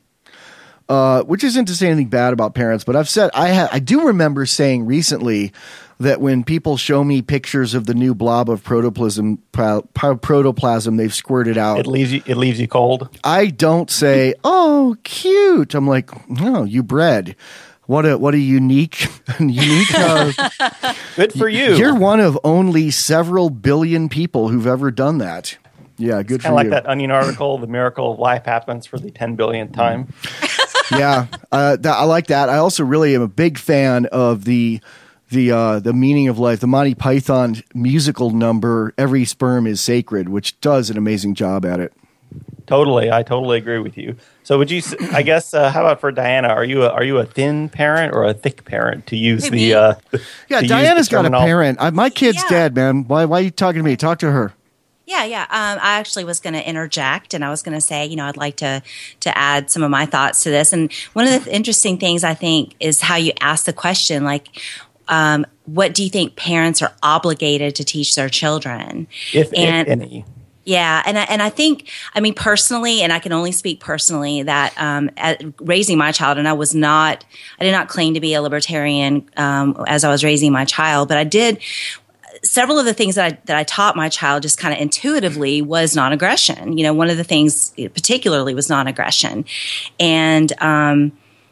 Uh, which isn't to say anything bad about parents, but I've said I ha- I do remember saying recently that when people show me pictures of the new blob of protoplasm pro- protoplasm they've squirted out,
it leaves you it leaves you cold.
I don't say, "Oh, cute." I'm like, "No, you bred." What a what a unique unique. Uh,
Good for you.
You're one of only several billion people who've ever done that. Yeah, good
it's
for
like
you.
Like that Onion article, "The Miracle of Life Happens for the ten billionth time."
Yeah, uh, that, I like that. I also really am a big fan of the the uh, the meaning of life, the Monty Python musical number, "Every Sperm is Sacred," which does an amazing job at it.
Totally, I totally agree with you. So, would you? I guess. Uh, how about for Diana? Are you a, are you a thin parent or a thick parent? To use
Maybe.
the uh,
yeah,
to
Diana's
use the
got a
terminal-
parent. I, my kid's
Yeah.
dead, man. Why why are you talking to me? Talk to her.
Yeah, yeah. Um, I actually was going to interject, and I was going to say, you know, I'd like to to add some of my thoughts to this. And one of the interesting things I think is how you ask the question, like, um, what do you think parents are obligated to teach their children?
if,
and,
if any.
Yeah, and I, and I think, I mean, personally, and I can only speak personally, that um, at raising my child, and I was not, I did not claim to be a libertarian um, as I was raising my child, but I did. Several of the things that I, that I taught my child just kind of intuitively was non-aggression. You know, one of the things particularly was non-aggression. And um,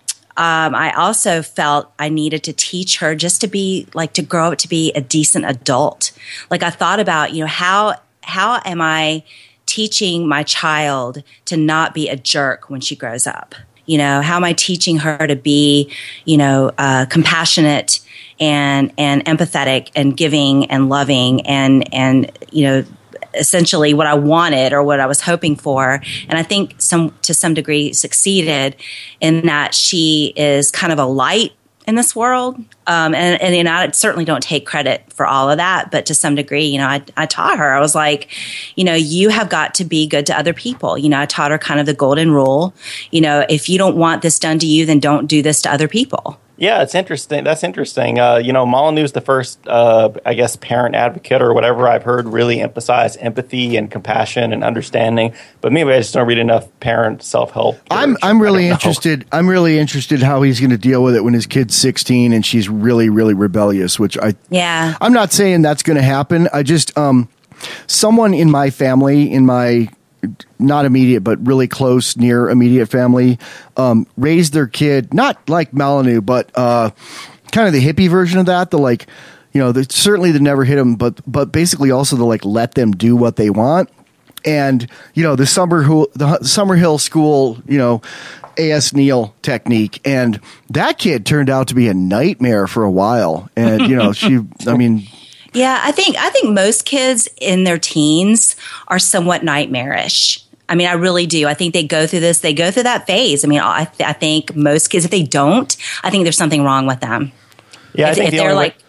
um, I also felt I needed to teach her just to be, like, to grow up to be a decent adult. Like, I thought about, you know, how how am I teaching my child to not be a jerk when she grows up? You know, how am I teaching her to be, you know, uh, compassionate and and empathetic and giving and loving and and you know, essentially what I wanted or what I was hoping for. And I think some to some degree succeeded in that she is kind of a light in this world. Um, and, and, and I certainly don't take credit for all of that, but to some degree, you know, I, I taught her, I was like, you know, you have got to be good to other people. You know, I taught her kind of the golden rule. You know, if you don't want this done to you, then don't do this to other people.
Yeah, it's interesting. That's interesting. Uh, you know, Molyneux's the first, uh, I guess, parent advocate or whatever I've heard really emphasize empathy and compassion and understanding. But maybe I just don't read enough parent self-help.
I'm I'm really interested. I'm really interested how he's going to deal with it when his kid's sixteen and she's really really rebellious. Which I
yeah.
I'm not saying that's going to happen. I just um, someone in my family, in my not immediate, but really close, near immediate family, um, raised their kid, not like Molyneux, but uh, kind of the hippie version of that. The like, you know, the, certainly they never hit them, but but basically also to like let them do what they want. And, you know, the Summer, the Summerhill School, you know, A S. Neal technique. And that kid turned out to be a nightmare for a while. And, you know, she, I mean...
Yeah, I think I think most kids in their teens are somewhat nightmarish. I mean, I really do. I think they go through this. They go through that phase. I mean, I, th- I think most kids, if they don't, I think there's something wrong with them.
Yeah,
if,
I think
if
the
they're
only
like,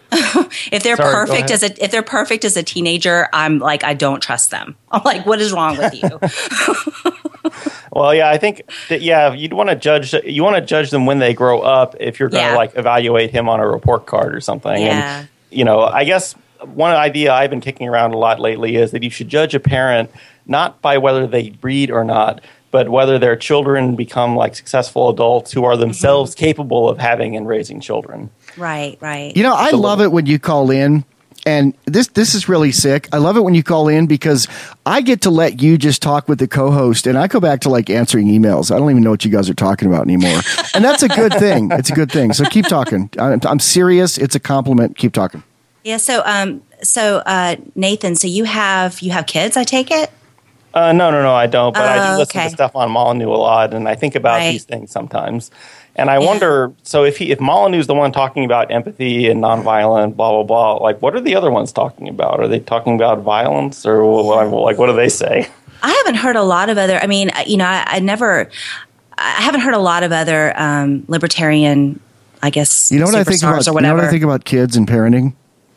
if they're
Sorry,
perfect as a if they're perfect as a teenager, I'm like, I don't trust them. I'm like, what is wrong with you?
Well, yeah, I think that, yeah, you'd want to judge, you want to judge them when they grow up if you're going to
Yeah.
like evaluate him on a report card or something.
Yeah.
And, you know, I guess one idea I've been kicking around a lot lately is that you should judge a parent not by whether they breed or not, but whether their children become like successful adults who are themselves mm-hmm. capable of having and raising children.
Right, right.
You know, I love it when you call in. And this this is really sick. I love it when you call in because I get to let you just talk with the co-host, and I go back to like answering emails. I don't even know what you guys are talking about anymore. And that's a good thing. It's a good thing. So keep talking. I'm, I'm serious. It's a compliment. Keep talking.
Yeah. So, um, so uh, Nathan, so you have you have kids? I take it.
Uh, no, no, no, I don't. But uh, I do listen
okay.
to stuff on Molyneux a lot, and I think about
right.
these things sometimes. And I
yeah. wonder,
so if he, if Molyneux's the one talking about empathy and nonviolent, blah, blah, blah, like what are the other ones talking about? Are they talking about violence or like what do they say?
I haven't heard a lot of other, I mean, you know, I, I never, I haven't heard a lot of other um, libertarian, I guess,
you know what I think about,
or whatever.
You know what I think about kids and parenting?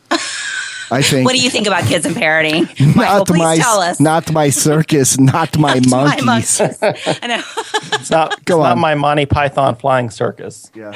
I think.
What do you think about kids and parenting?
Not
Michael, please
my,
tell us.
Not my circus, not my
not
monkeys.
My monkeys. I know.
It's not,
Go
it's
on.
not my Monty Python flying circus.
Yeah.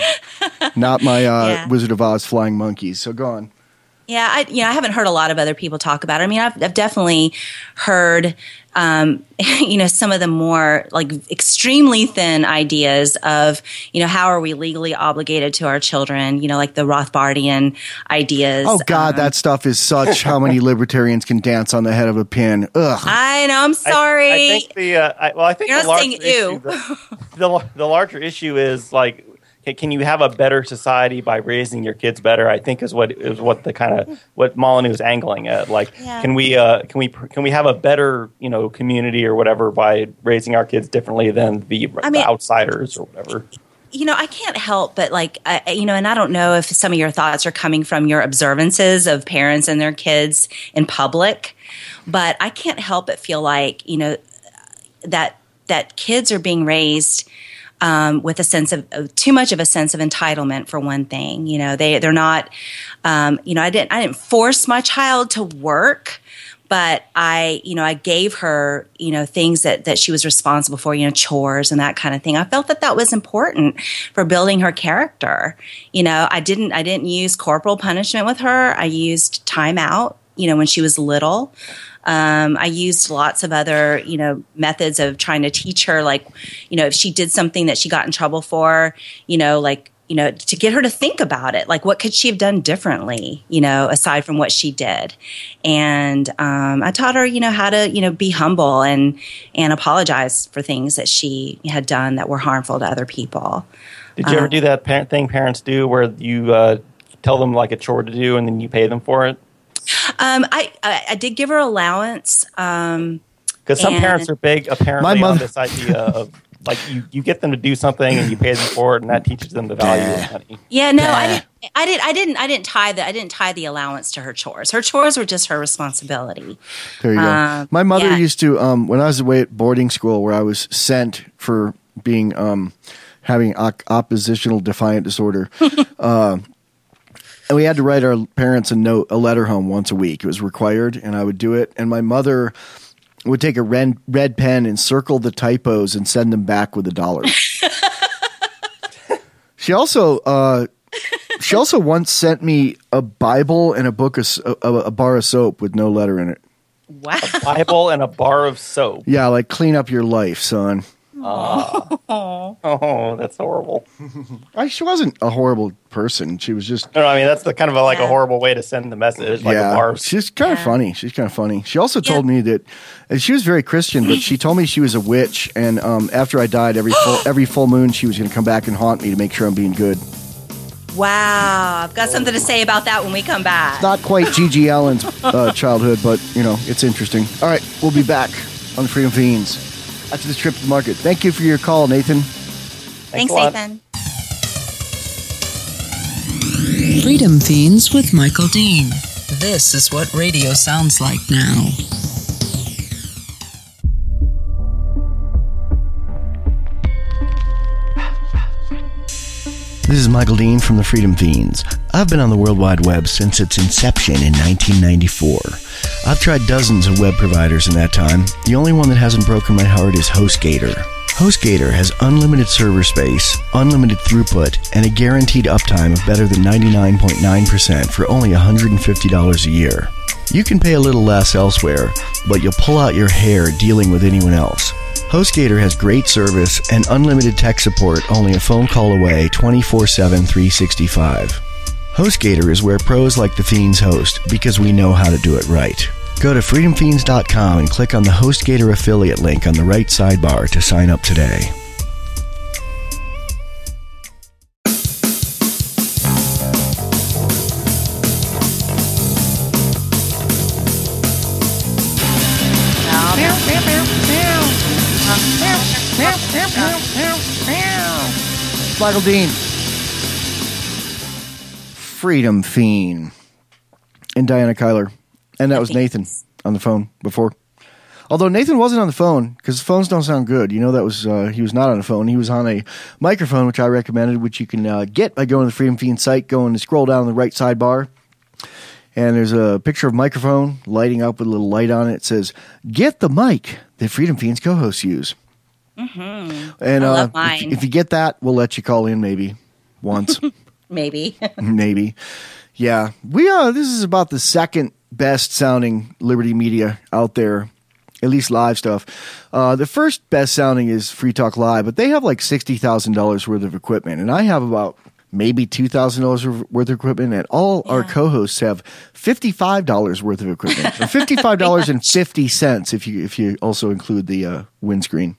Not my uh,
Yeah.
Wizard of Oz flying monkeys. So go on.
Yeah, I you know I haven't heard a lot of other people talk about it. I mean, I've, I've definitely heard, um, you know, some of the more like extremely thin ideas of, you know, how are we legally obligated to our children? You know, like the Rothbardian ideas.
Oh God,
um,
that stuff is such. How many libertarians can dance on the head of a pin? Ugh.
I know. I'm sorry.
I, I think the uh, I, well, I think
You're
the
not
larger
saying
issue,
ew.
the, the the larger issue is like. Can you have a better society by raising your kids better? I think is what is what the kind of what Molyneux is angling at. Like,
Yeah.
can we uh, can we can we have a better you know community or whatever by raising our kids differently than the,
I
the
mean-
outsiders or whatever?
You know, I can't help but like, I, you know, and I don't know if some of your thoughts are coming from your observances of parents and their kids in public, but I can't help but feel like, you know, that that kids are being raised um, with a sense of, of too much of a sense of entitlement for one thing. You know, they they're not. Um, you know, I didn't I didn't force my child to work. But I, you know, I gave her, you know, things that, that she was responsible for, you know, chores and that kind of thing. I felt that that was important for building her character. You know, I didn't, I didn't use corporal punishment with her. I used time out, you know, when she was little. Um, I used lots of other, you know, methods of trying to teach her, like, you know, if she did something that she got in trouble for, you know, like, you know, to get her to think about it. Like, what could she have done differently, you know, aside from what she did? And um, I taught her, you know, how to, you know, be humble and and apologize for things that she had done that were harmful to other people.
Did you
um,
ever do that parent thing parents do where you uh, tell them like a chore to do and then you pay them for it?
Um, I, I I did give her allowance. Um,
Because some
and-
parents are big, apparently,
My mother-
on this idea of like you, you get them to do something and you pay them for it, and that teaches them the value of money.
Yeah, no, I didn't. I did. I didn't. I didn't tie the. I didn't tie the allowance to her chores. Her chores were just her responsibility.
There you go.
Um,
My mother
yeah.
used to, um, when I was away at boarding school, where I was sent for being um, having op- oppositional defiant disorder. uh, And we had to write our parents a note, a letter home once a week. It was required, and I would do it. And my mother would take a red, red pen and circle the typos and send them back with a dollar. She also, uh, she also once sent me a Bible and a book of s- a, a bar of soap with no letter in it.
Wow.
A Bible and a bar of soap.
Yeah, like clean up your life, son.
Oh, oh, that's horrible.
I, she wasn't a horrible person. She was just
No, no, I mean that's the kind of a, like a horrible way to send the message. Like a bar
yeah.
of
She's kind of funny. She's kind of funny. She also told me that and she was very Christian, but she told me she was a witch, and um, after I died, every full, every full moon, she was going to come back and haunt me to make sure I'm being good.
Wow, I've got something to say about that when we come back.
Not quite Gigi Allen's uh, childhood, but you know, it's interesting. All right, we'll be back on the Freedom Fiends after this trip to the market. Thank you for your call, Nathan.
Thanks, Nathan.
Freedom Fiends with Michael Dean. This is what radio sounds like now.
This is Michael Dean from the Freedom Fiends. I've been on the World Wide Web since its inception in nineteen ninety-four. I've tried dozens of web providers in that time. The only one that hasn't broken my heart is HostGator. HostGator has unlimited server space, unlimited throughput, and a guaranteed uptime of better than ninety-nine point nine percent for only one hundred fifty dollars a year. You can pay a little less elsewhere, but you'll pull out your hair dealing with anyone else. HostGator has great service and unlimited tech support only a phone call away twenty-four seven, three sixty-five. HostGator is where pros like the Fiends host because we know how to do it right. Go to freedom fiends dot com and click on the HostGator affiliate link on the right sidebar to sign up today.
Michael Dean. Freedom Fiend. And Diana Kyler. And that was Nathan on the phone before. Although Nathan wasn't on the phone, because phones don't sound good. You know, that was uh, he was not on the phone. He was on a microphone, which I recommended, which you can uh, get by going to the Freedom Fiend site, go and scroll down the right sidebar. And there's a picture of a microphone lighting up with a little light on it. It says, "Get the mic that Freedom Fiends co-hosts use."
Mm-hmm.
And
I
uh,
love mine.
If, if you get that, we'll let you call in maybe once.
Maybe.
Maybe. Yeah. We are. This is about the second best sounding Liberty Media out there, at least live stuff. Uh, the first best sounding is Free Talk Live, but they have like sixty thousand dollars worth of equipment. And I have about maybe two thousand dollars worth of equipment. And all yeah. our co-hosts have fifty-five dollars worth of equipment. Or fifty-five dollars and fifty cents if you, if you also include the uh, windscreen.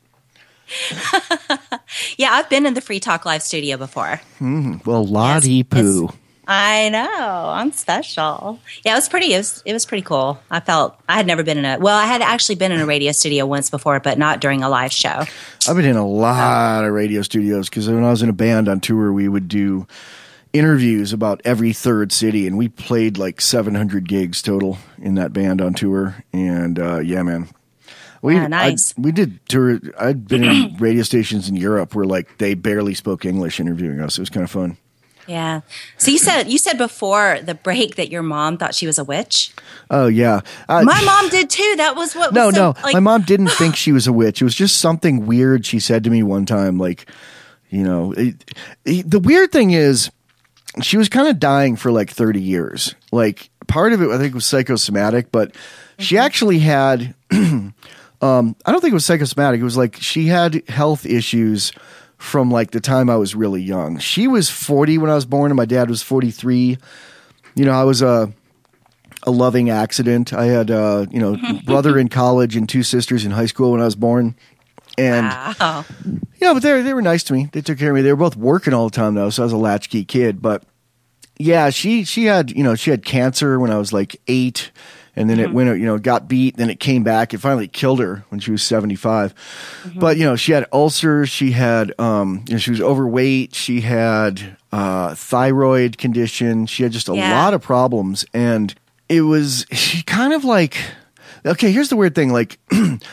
Yeah, I've been in the Free Talk Live studio before.
Mm, well, lottie poo.
It's, I know. I'm special. Yeah, it was pretty. It was. It was pretty cool. I felt I had never been in a. Well, I had actually been in a radio studio once before, but not during a live show.
I've been in a lot of radio studios because when I was in a band on tour, we would do interviews about every third city, and we played like seven hundred gigs total in that band on tour. And uh, yeah, man. We,
yeah, nice.
I, we did tour. I'd been in radio stations in Europe where like they barely spoke English interviewing us. It was kind of fun.
Yeah. So you said you said before the break that your mom thought she was a witch.
Oh yeah,
uh, my mom did too. That was what.
No,
was so,
no,
like,
my mom didn't think she was a witch. It was just something weird she said to me one time. Like, you know, it, it, the weird thing is, she was kind of dying for like thirty years. Like part of it, I think, was psychosomatic, but mm-hmm. she actually had. um, I don't think it was psychosomatic. It was like she had health issues from like the time I was really young. She was forty when I was born and my dad was forty-three. You know, I was a, a loving accident. I had a, you know, brother in college and two sisters in high school when I was born. And,
wow.
yeah, but they they were nice to me. They took care of me. They were both working all the time though. So I was a latchkey kid, but yeah, she, she had, you know, she had cancer when I was like eight. And then mm-hmm. it went, you know, got beat. Then it came back. It finally killed her when she was seventy-five. Mm-hmm. But, you know, she had ulcers. She had, um, you know, she was overweight. She had uh, thyroid condition. She had just a yeah. lot of problems. And it was, she kind of like, okay, here's the weird thing. Like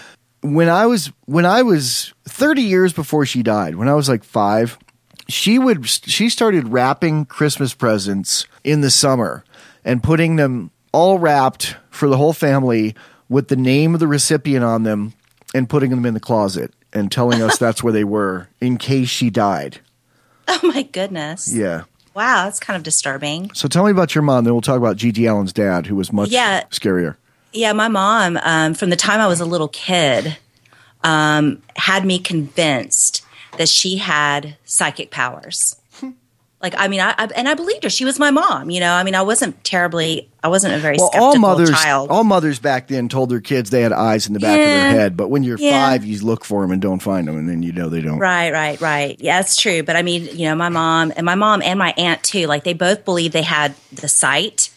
when I was, when I was thirty years before she died, when I was like five, she would, she started wrapping Christmas presents in the summer and putting them all wrapped for the whole family with the name of the recipient on them and putting them in the closet and telling us that's where they were in case she died.
Oh my goodness.
Yeah.
Wow, that's kind of disturbing.
So tell me about your mom, then we'll talk about G G Allen's dad, who was much yeah. scarier.
Yeah, my mom, um, from the time I was a little kid, um, had me convinced that she had psychic powers. Like, I mean, I, I and I believed her. She was my mom, you know. I mean, I wasn't terribly, I wasn't a very
well,
skeptical
all mothers,
child.
All mothers back then told their kids they had eyes in the back
yeah,
of their head. But when you're
yeah.
five, you look for them and don't find them, and then you know they don't.
Right, right, right. Yeah, that's true. But I mean, you know, my mom and my mom and my aunt too. Like, they both believed they had the sight.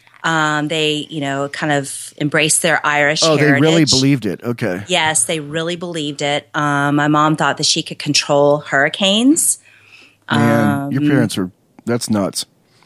Um, they, you know, kind of embraced their Irish
oh,
heritage.
they really believed it. Okay.
Yes, they really believed it. Um, my mom thought that she could control hurricanes.
Man,
um,
your parents were. That's nuts.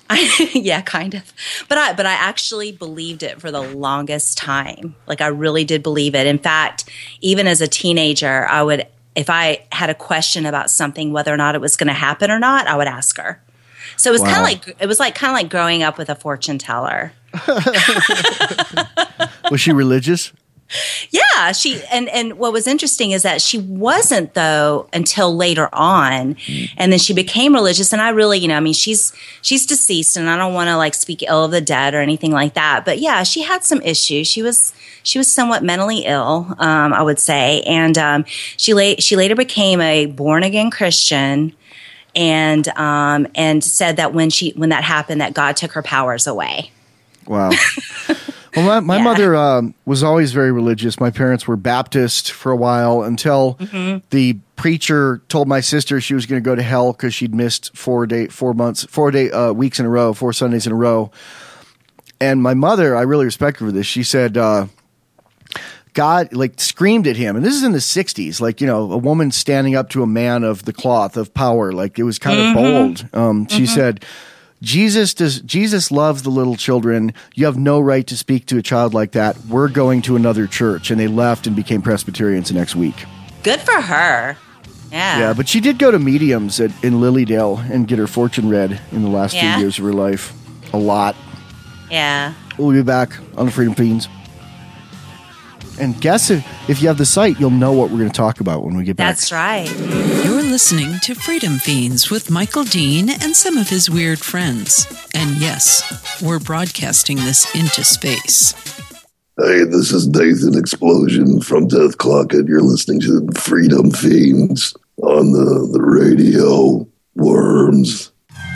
Yeah, kind of. But I but I actually believed it for the longest time. Like, I really did believe it. In fact, even as a teenager, I would, if I had a question about something, whether or not it was going to happen or not, I would ask her. So it was wow. kind of like it was like kind of like growing up with a fortune teller.
Was she religious?
Yeah, she and and what was interesting is that she wasn't though until later on, and then she became religious. And I really, you know, I mean, she's she's deceased, and I don't want to like speak ill of the dead or anything like that. But yeah, she had some issues. She was she was somewhat mentally ill, um, I would say, and um, she la- she later became a born again Christian, and um, and said that when she when that happened, that God took her powers away.
Wow. Well, my, my
Yeah.
mother um, was always very religious. My parents were Baptist for a while until
Mhm.
the preacher told my sister she was going to go to hell because she'd missed four day, four months, four day uh, weeks in a row, four Sundays in a row. And my mother, I really respect her for this. She said, uh, God, like, screamed at him. And this is in the sixties, like, you know, a woman standing up to a man of the cloth of power. Like, it was kind
Mhm.
of bold. Um, she
Mhm.
said, Jesus does. Jesus loves the little children. You have no right to speak to a child like that. We're going to another church. And they left and became Presbyterians the next week.
Good for her. Yeah.
Yeah, but she did go to mediums at, in Lilydale and get her fortune read in the last
Yeah.
few years of her life. A lot.
Yeah.
We'll be back on the Freedom Fiends. And guess if, if you have the site, you'll know what we're going to talk about when we get back.
That's right.
You're listening to Freedom Fiends with Michael Dean and some of his weird friends. And yes, we're broadcasting this into space.
Hey, this is Nathan Explosion from Death Clock, and you're listening to Freedom Fiends on the, the radio. Worms.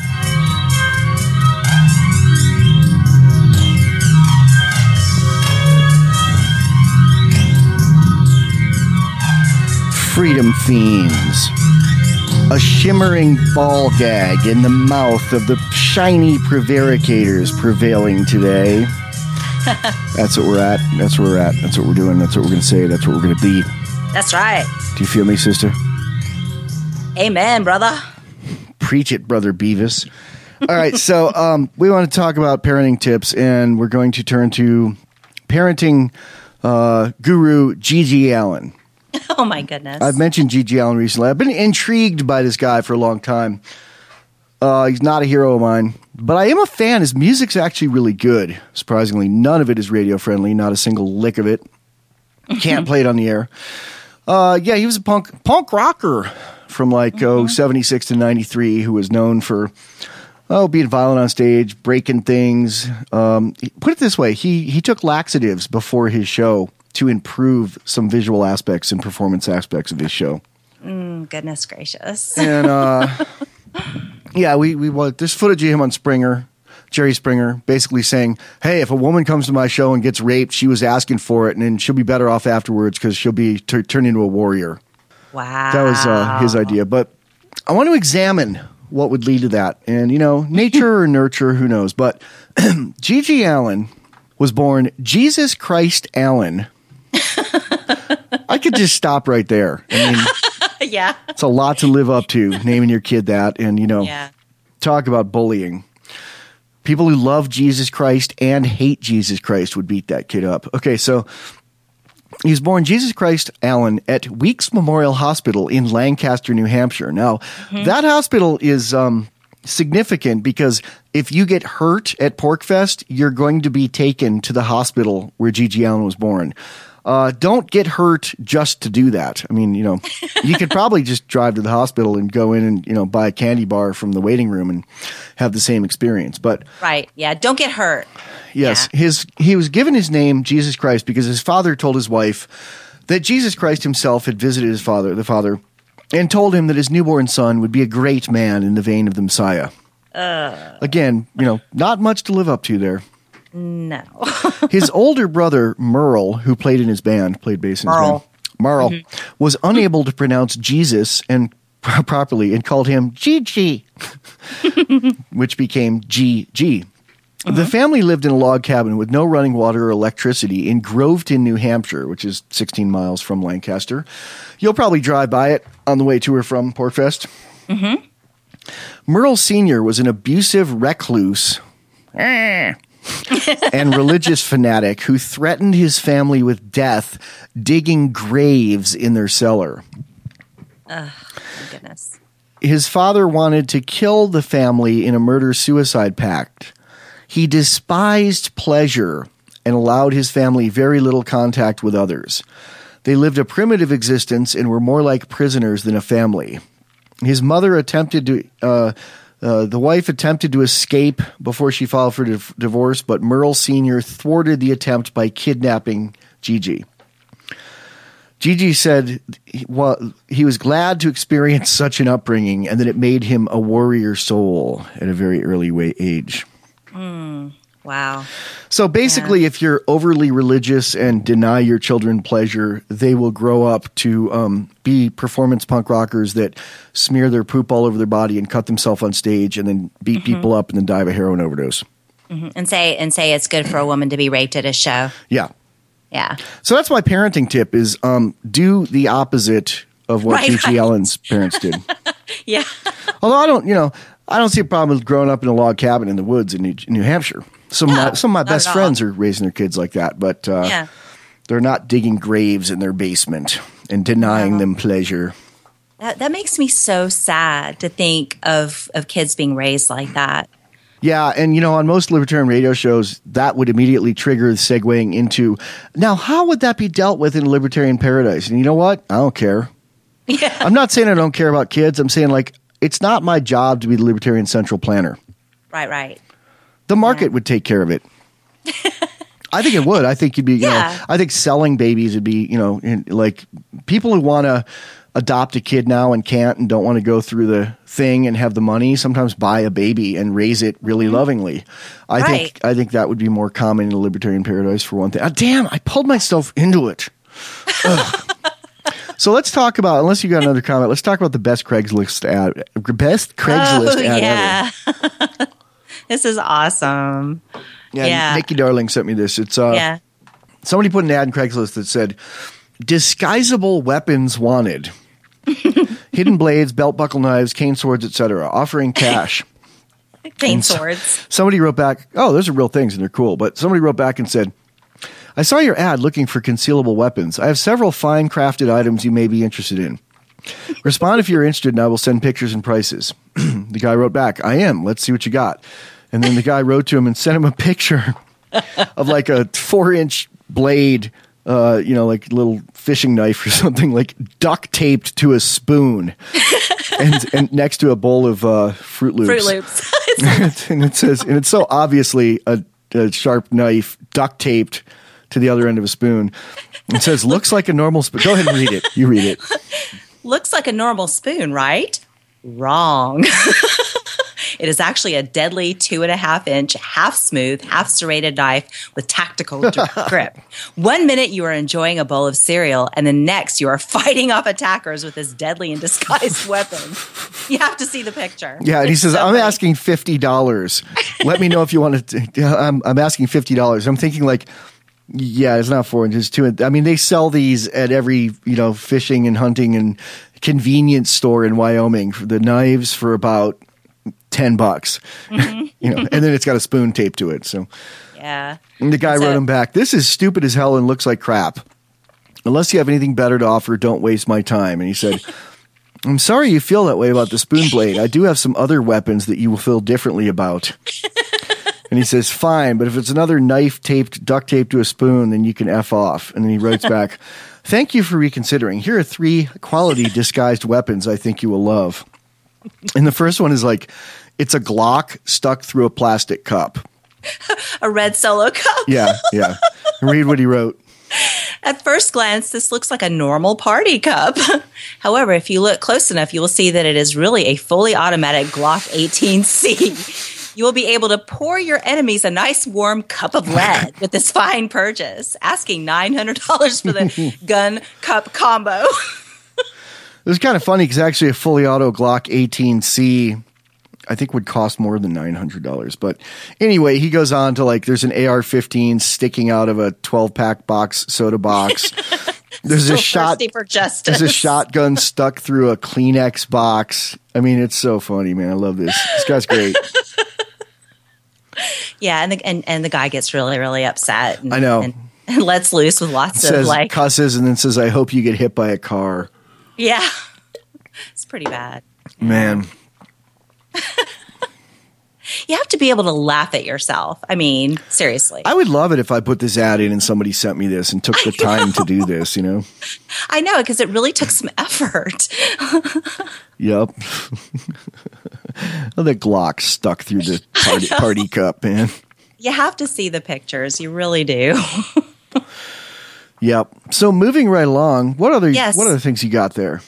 Freedom Fiends. A shimmering ball gag in the mouth of the shiny prevaricators prevailing today. That's what we're at. That's where we're at. That's what we're doing. That's what we're going to say. That's what we're going to be.
That's right.
Do you feel me, sister?
Amen, brother.
Preach it, Brother Beavis. All right, so um, we want to talk about parenting tips, and we're going to turn to parenting uh, guru Gigi Allen.
Oh, my goodness.
I've mentioned Gigi Allen recently. I've been intrigued by this guy for a long time. Uh, he's not a hero of mine, but I am a fan. His music's actually really good. Surprisingly, none of it is radio friendly. Not a single lick of it. Can't play it on the air. Uh, yeah, he was a punk punk rocker from like mm-hmm. oh seventy-six to ninety-three, who was known for oh being violent on stage, breaking things. Um, put it this way: he he took laxatives before his show to improve some visual aspects and performance aspects of his show.
Mm, goodness gracious.
And uh, yeah, we we well, there's footage of him on Springer, Jerry Springer, basically saying, "Hey, if a woman comes to my show and gets raped, she was asking for it, and then she'll be better off afterwards because she'll be t- turned into a warrior."
Wow,
that was uh, his idea. But I want to examine what would lead to that, and you know, nature or nurture, who knows? But Gigi Allen was born Jesus Christ Allen. I could just stop right there. I mean,
yeah,
it's a lot to live up to, naming your kid that, and you know,
yeah.
talk about bullying. People who love Jesus Christ and hate Jesus Christ would beat that kid up. Okay, so he was born Jesus Christ Allen at Weeks Memorial Hospital in Lancaster, New Hampshire. Now, mm-hmm. that hospital is um, significant because if you get hurt at PorcFest, you're going to be taken to the hospital where Gigi Allen was born. Uh, don't get hurt just to do that. I mean, you know, you could probably just drive to the hospital and go in and, you know, buy a candy bar from the waiting room and have the same experience. But
right. Yeah. Don't get hurt.
Yes.
Yeah.
His, he was given his name Jesus Christ because his father told his wife that Jesus Christ himself had visited his father, the father, and told him that his newborn son would be a great man in the vein of the Messiah.
Uh,
Again, you know, not much to live up to there.
No.
His older brother, Merle, who played in his band, played bass in his
Merle.
band, Merle,
Mm-hmm.
was unable to pronounce Jesus and properly and called him Gigi, which became G G. Mm-hmm. The family lived in a log cabin with no running water or electricity in Groveton, New Hampshire, which is sixteen miles from Lancaster. You'll probably drive by it on the way to or from PorcFest.
Mm-hmm.
Merle Senior was an abusive recluse and religious fanatic who threatened his family with death, digging graves in their cellar.
Oh, my goodness.
His father wanted to kill the family in a murder-suicide pact. He despised pleasure and allowed his family very little contact with others. They lived a primitive existence and were more like prisoners than a family. His mother attempted to, uh, uh, the wife attempted to escape before she filed for div- divorce, but Merle Senior thwarted the attempt by kidnapping Gigi. Gigi said he, well, he was glad to experience such an upbringing and that it made him a warrior soul at a very early way, age.
Mm, wow.
So basically, yeah. if you're overly religious and deny your children pleasure, they will grow up to um, be performance punk rockers that smear their poop all over their body and cut themselves on stage and then beat mm-hmm. people up and then die of a heroin overdose.
Mm-hmm. And say and say it's good for a woman to be raped at a show.
Yeah.
Yeah.
So that's my parenting tip is um, do the opposite of what
right,
Gigi
right.
Allen's parents did.
Yeah.
Although I don't, you know, I don't see a problem with growing up in a log cabin in the woods in New, New Hampshire. Some,
no,
of my, some of my best friends
all.
are raising their kids like that, but uh,
yeah.
they're not digging graves in their basement and denying
no.
them pleasure.
That, that makes me so sad to think of, of kids being raised like that.
Yeah, and you know, on most libertarian radio shows, that would immediately trigger segueing into, now, how would that be dealt with in a libertarian paradise? And you know what? I don't care.
Yeah.
I'm not saying I don't care about kids. I'm saying, like, it's not my job to be the libertarian central planner.
Right, right.
The market yeah. would take care of it. I think it would. I think you'd be, you
yeah.
know, I think selling babies would be, you know, in, like people who want to adopt a kid now and can't and don't want to go through the thing and have the money sometimes buy a baby and raise it really mm-hmm. lovingly. I
right.
think I think that would be more common in a libertarian paradise for one thing. Oh, damn, I pulled myself into it. So let's talk about, unless you got another comment, let's talk about the best Craigslist ad. Best Craigslist
oh,
ad
yeah.
ever.
This is awesome.
Yeah,
yeah.
Nikki Darling sent me this. It's uh,
yeah.
somebody put an ad in Craigslist that said, disguisable weapons wanted. Hidden blades, belt buckle knives, cane swords, et cetera, offering cash.
Cane swords.
So, somebody wrote back, oh, those are real things and they're cool. But somebody wrote back and said, I saw your ad looking for concealable weapons. I have several fine crafted items you may be interested in. Respond if you're interested and I will send pictures and prices. The guy wrote back, I am. Let's see what you got. And then the guy wrote to him and sent him a picture of like a four inch blade, uh, you know, like a little fishing knife or something, like duct taped to a spoon and, and next to a bowl of uh, Fruit Loops.
Fruit Loops.
And it says, and it's so obviously a, a sharp knife duct taped to the other end of a spoon. It says, looks like a normal spoon. Go ahead and read it. You read it.
Looks like a normal spoon, right? Wrong. It is actually a deadly two and a half inch, half smooth, half serrated knife with tactical grip. One minute you are enjoying a bowl of cereal, and the next you are fighting off attackers with this deadly and disguised weapon. You have to see the picture.
Yeah, and he
it's
says,
so
I'm
funny.
asking fifty dollars. Let me know if you want to. I'm, I'm asking fifty dollars. I'm thinking like, yeah, it's not four inches, two. I mean, they sell these at every, you know, fishing and hunting and convenience store in Wyoming for the knives for about ten bucks, mm-hmm. you know, and then it's got a spoon taped to it. So,
yeah.
And the guy
so,
wrote him back, this is stupid as hell and looks like crap. Unless you have anything better to offer, don't waste my time. And he said, I'm sorry you feel that way about the spoon blade. I do have some other weapons that you will feel differently about. And he says, fine, but if it's another knife taped, duct taped to a spoon, then you can F off. And then he writes back, thank you for reconsidering. Here are three quality disguised weapons I think you will love. And the first one is like, it's a Glock stuck through a plastic cup.
A red Solo cup.
Yeah, yeah. Read what he wrote.
At first glance, this looks like a normal party cup. However, if you look close enough, you will see that it is really a fully automatic Glock eighteen C. You will be able to pour your enemies a nice warm cup of lead with this fine purchase, asking nine hundred dollars for the gun cup combo.
It was kind of funny because actually a fully auto Glock eighteen C, I think, would cost more than nine hundred dollars. But anyway, he goes on to like, there's an A R fifteen sticking out of a twelve pack box soda box. There's
so
a shot.
For justice.
There's a shotgun stuck through a Kleenex box. I mean, it's so funny, man. I love this. This guy's great.
Yeah, and the and, and the guy gets really, really upset. And,
I know.
And, and lets loose with lots
says,
of like
cusses and then says, I hope you get hit by a car.
Yeah. It's pretty bad.
Man.
you have to be able to laugh at yourself. I mean, seriously.
I would love it if I put this ad in and somebody sent me this and took the time to do this, you know?
I know, because it really took some effort.
Yep. Oh, the Glock stuck through the party, party cup, man.
You have to see the pictures. You really do.
Yep. So moving right along, what other
yes.
what other things you got there?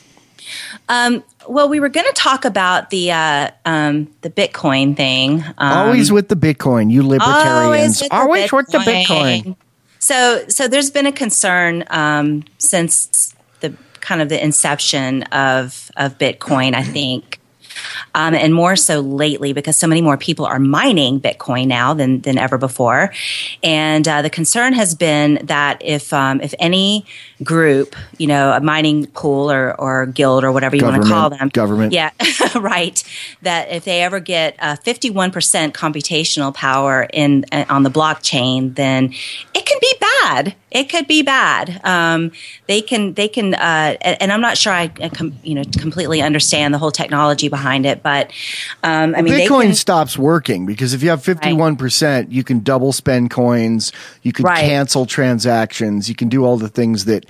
Um, well, we were going to talk about the uh, um, the Bitcoin thing. Um,
always with the Bitcoin, you libertarians.
Always with,
always
the,
with the Bitcoin.
So, so there's been a concern um, since the kind of the inception of of Bitcoin, I think. Um, and more so lately because so many more people are mining Bitcoin now than than ever before. And uh, the concern has been that if um, if any group, you know, a mining pool or, or guild or whatever you want to call them.
Government.
Yeah, right. That if they ever get uh, fifty-one percent computational power in uh, on the blockchain, then it can be bad. It could be bad. Um, they can, they can, uh, and I'm not sure I, com- you know, completely understand the whole technology behind it, but um, I mean,
Bitcoin
they can,
stops working because if you have fifty-one percent, right. you can double spend coins, you can
right.
cancel transactions, you can do all the things that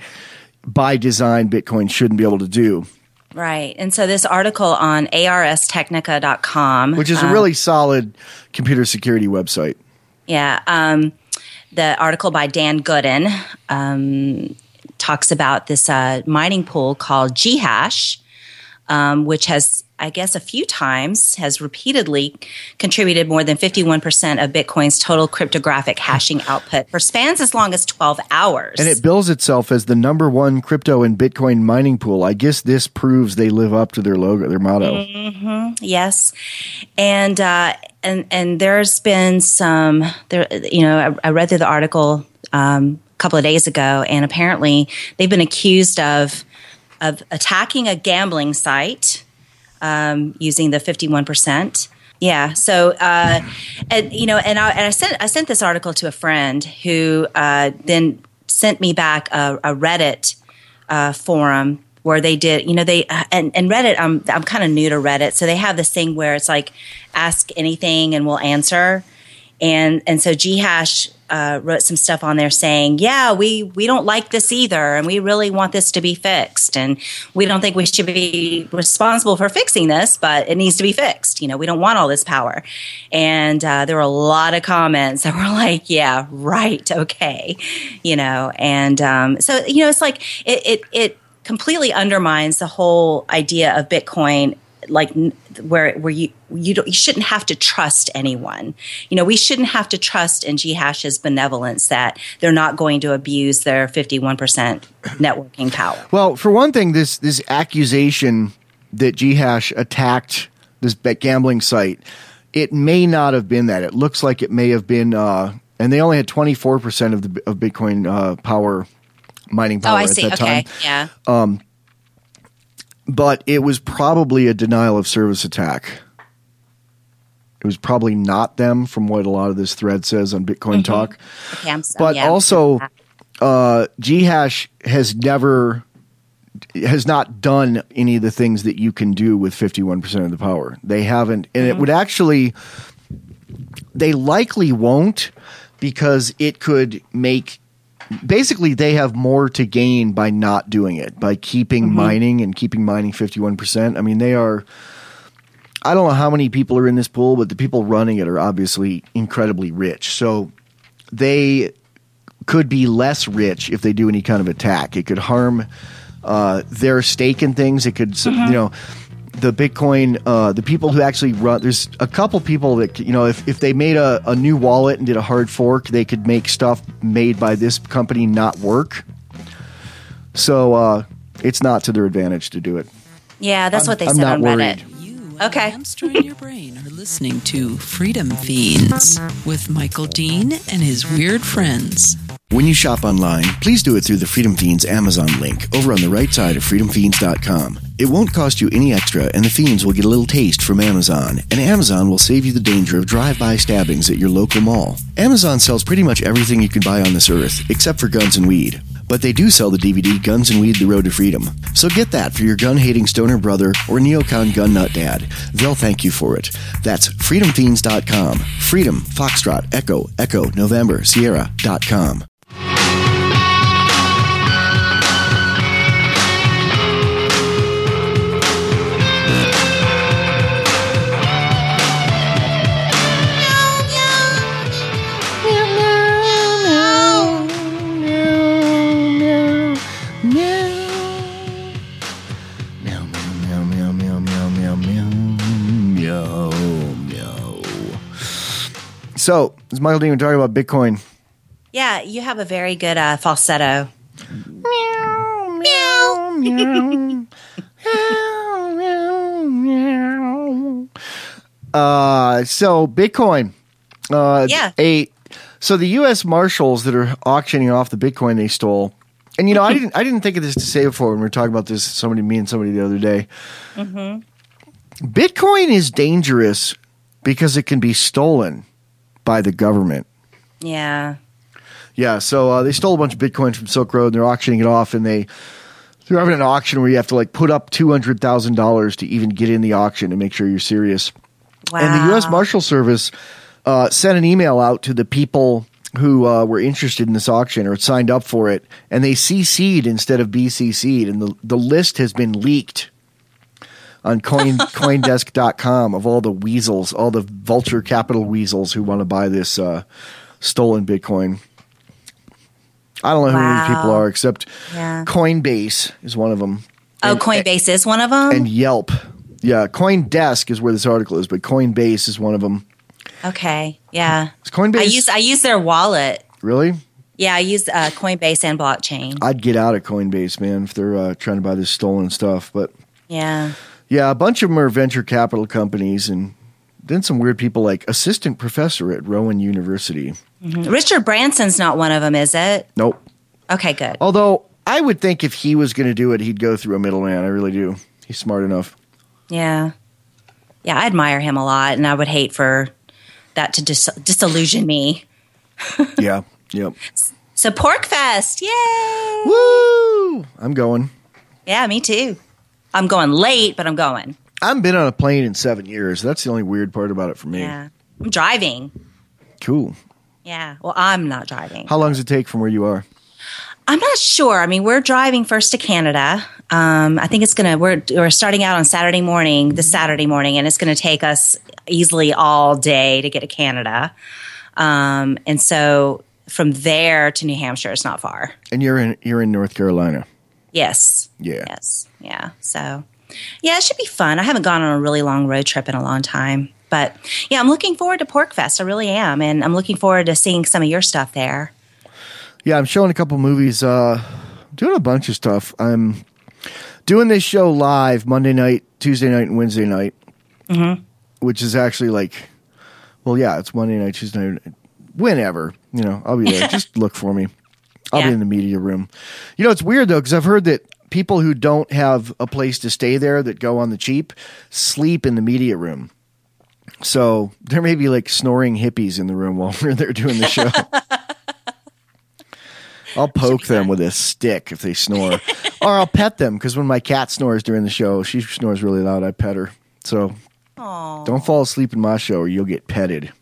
by design Bitcoin shouldn't be able to do.
Right. And so this article on A R S technica dot com,
which is a
um,
really solid computer security website.
Yeah. Um, the article by Dan Gooden um, talks about this uh, mining pool called Ghash, um, which has, I guess, a few times has repeatedly contributed more than fifty-one percent of Bitcoin's total cryptographic hashing output for spans as long as twelve hours.
And it bills itself as the number one crypto and Bitcoin mining pool. I guess this proves they live up to their logo, their motto.
Mm-hmm. Yes. And, uh, and, and there's been some, there, you know, I, I read through the article um, a couple of days ago, and apparently they've been accused of, of attacking a gambling site. Um, using the fifty-one percent. Yeah. So, uh, and, you know, and I, and I sent, I sent this article to a friend who, uh, then sent me back a, a Reddit, uh, forum where they did, you know, they, uh, and, and Reddit, I'm, I'm kind of new to Reddit. So they have this thing where it's like, ask anything and we'll answer. And, and so Ghash, uh, wrote some stuff on there saying, yeah, we, we don't like this either. And we really want this to be fixed. And we don't think we should be responsible for fixing this, but it needs to be fixed. You know, we don't want all this power. And, uh, there were a lot of comments that were like, yeah, right. Okay. You know, and, um, so, you know, it's like, it, it, it completely undermines the whole idea of Bitcoin, like where where you you don't you shouldn't have to trust anyone. You know, we shouldn't have to trust in Ghash's benevolence that they're not going to abuse their fifty-one percent networking power.
Well, for one thing, this this accusation that Ghash attacked this gambling site, it may not have been that. It looks like it may have been, uh, and they only had twenty-four percent of the of Bitcoin uh, power mining power
oh, I
at
see.
that
okay.
time.
Yeah.
Um, But it was probably a denial of service attack. It was probably not them, from what a lot of this thread says on Bitcoin mm-hmm. Talk.
Okay, I'm so,
but
yeah.
also, uh, Ghash has never, has not done any of the things that you can do with fifty-one percent of the power. They haven't, and mm-hmm. it would actually, they likely won't, because it could make, basically, they have more to gain by not doing it, by keeping mm-hmm. mining and keeping mining fifty-one percent. I mean, they are, I don't know how many people are in this pool, but the people running it are obviously incredibly rich. So they could be less rich if they do any kind of attack. It could harm uh, their stake in things. It could, mm-hmm. you know, the Bitcoin, uh, the people who actually run, there's a couple people that, you know, if, if they made a, a new wallet and did a hard fork, they could make stuff made by this company not work. So uh, it's not to their advantage to do it.
Yeah, that's
I'm,
what they
I'm
said
not
on
worried.
Reddit. Okay.
Hamster in your brain are listening to Freedom Fiends with Michael Dean and his weird friends.
When you shop online, please do it through the Freedom Fiends Amazon link over on the right side of freedom fiends dot com. It won't cost you any extra, and the Fiends will get a little taste from Amazon, and Amazon will save you the danger of drive-by stabbings at your local mall. Amazon sells pretty much everything you can buy on this earth, except for guns and weed. But they do sell the D V D Guns and Weed: The Road to Freedom. So get that for your gun-hating stoner brother or neocon gun nut dad. They'll thank you for it. That's freedom fiends dot com. Freedom, Foxtrot, Echo, Echo, November, Sierra dot com.
So, is Michael Demon talking about Bitcoin?
Yeah, you have a very good uh, falsetto.
Meow, meow, meow. meow, meow. Uh, so, Bitcoin. Uh,
yeah.
A, so, the U S Marshals that are auctioning off the Bitcoin they stole. And, you know, I didn't I didn't think of this to say before when we were talking about this, somebody, me and somebody the other day.
Mm-hmm.
Bitcoin is dangerous because it can be stolen by the government.
Yeah.
Yeah, so uh, they stole a bunch of Bitcoin from Silk Road, and they're auctioning it off, and they, they're having an auction where you have to like put up two hundred thousand dollars to even get in the auction to make sure you're serious.
Wow.
And the U S Marshal Service uh, sent an email out to the people who uh, were interested in this auction or signed up for it, and they C C'd instead of B C C'd, and the, the list has been leaked on coin coindesk dot com of all the weasels, all the vulture capital weasels who want to buy this uh, stolen Bitcoin. I don't know
wow.
who these people are, except
yeah.
Coinbase is one of them.
Oh,
and,
Coinbase is one of them?
And Yelp. Yeah, CoinDesk is where this article is, but Coinbase is one of them.
Okay, yeah.
Is Coinbase?
I use I use their wallet.
Really?
Yeah, I use uh, Coinbase and blockchain.
I'd get out of Coinbase, man, if they're uh, trying to buy this stolen stuff. But
yeah.
Yeah, a bunch of them are venture capital companies, and then some weird people like assistant professor at Rowan University.
Mm-hmm. Richard Branson's not one of them, is it?
Nope.
Okay, good.
Although I would think if he was going to do it, he'd go through a middleman. I really do. He's smart enough.
Yeah. Yeah, I admire him a lot, and I would hate for that to dis- disillusion me.
Yeah, yep.
So PorcFest, yay!
Woo! I'm going.
Yeah, me too. I'm going late, but I'm going.
I haven't been on a plane in seven years. That's the only weird part about it for me.
Yeah. I'm driving.
Cool.
Yeah. Well, I'm not driving.
How long does it take from where you are?
I'm not sure. I mean, we're driving first to Canada. Um, I think it's going to, we're, we're starting out on Saturday morning, this Saturday morning, and it's going to take us easily all day to get to Canada. Um, and so from there to New Hampshire is not far.
And you're in, you're in North Carolina.
Yes.
Yeah.
Yes. Yeah. So, yeah, it should be fun. I haven't gone on a really long road trip in a long time. But, yeah, I'm looking forward to PorcFest. I really am. And I'm looking forward to seeing some of your stuff there.
Yeah, I'm showing a couple movies, uh, doing a bunch of stuff. I'm doing this show live Monday night, Tuesday night, and Wednesday night,
mm-hmm.
which is actually like, well, yeah, it's Monday night, Tuesday night, whenever. You know, I'll be there. Just look for me. I'll
yeah.
be in the media room. You know, it's weird, though, because I've heard that people who don't have a place to stay there that go on the cheap sleep in the media room. So there may be like snoring hippies in the room while we're there doing the show. I'll poke them with a stick if they snore. Or I'll pet them, because when my cat snores during the show, she snores really loud, I pet her. So
Aww.
Don't fall asleep in my show or you'll get petted.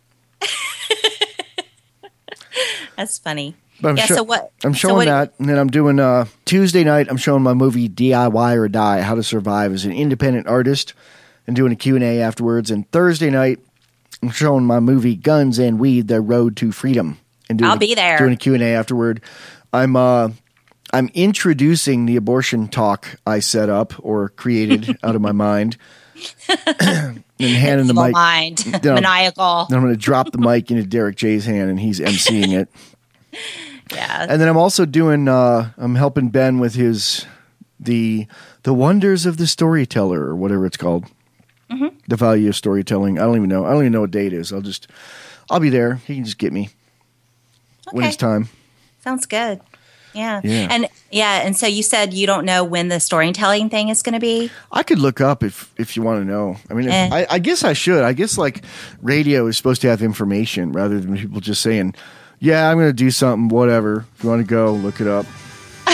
That's funny.
But I'm
yeah,
sho-
so what?
I'm showing
so what,
that, and then I'm doing uh, Tuesday night. I'm showing my movie D I Y or Die: How to Survive as an Independent Artist, and doing a Q and A afterwards. And Thursday night, I'm showing my movie Guns and Weed: The Road to Freedom, and doing
I'll
a,
be there.
doing a Q and A afterward. I'm uh, I'm introducing the abortion talk I set up or created out of my mind, and handing the mic.
Mind.
Then
Maniacal.
Then I'm going to drop the mic into Derek J's hand, and he's emceeing it.
Yeah.
And then I'm also doing, uh, I'm helping Ben with his, the the wonders of the storyteller, or whatever it's called.
Mm-hmm.
The value of storytelling. I don't even know. I don't even know what day it is. I'll just, I'll be there. He can just get me
Okay.
when it's time.
Sounds good. Yeah.
Yeah.
And yeah, and so you said you don't know when the storytelling thing is going to be?
I could look up if if you want to know. I mean, if,
Eh.
I, I guess I should. I guess like radio is supposed to have information rather than people just saying, yeah, I'm going to do something, whatever. If you want to go, look it up.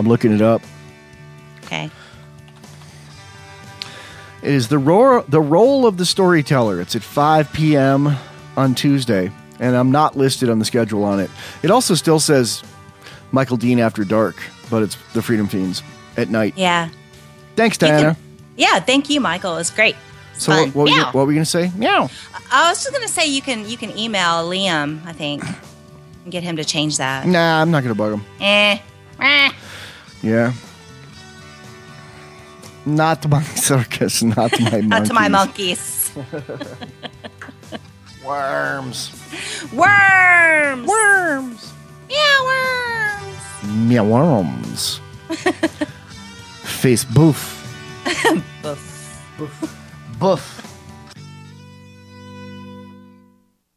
I'm looking it up.
Okay.
It is the ro- the role of the storyteller. It's at five p.m. on Tuesday, and I'm not listed on the schedule on it. It also still says Michael Dean After Dark, but it's the Freedom Fiends at night.
Yeah.
Thanks, Diana.
Can, yeah, thank you, Michael. It was great. It's
so
fun.
what, what, were you, what were you going to say? Meow.
I was just going to say you can you can email Liam, I think, and get him to change that.
Nah, I'm not going to bug him.
Eh. Eh.
Yeah. Not to my circus, not to my monkeys.
Not to my monkeys.
Worms.
Worms.
Worms.
Yeah, worms.
Meow worms. Face boof.
Boof.
Boof. Boof.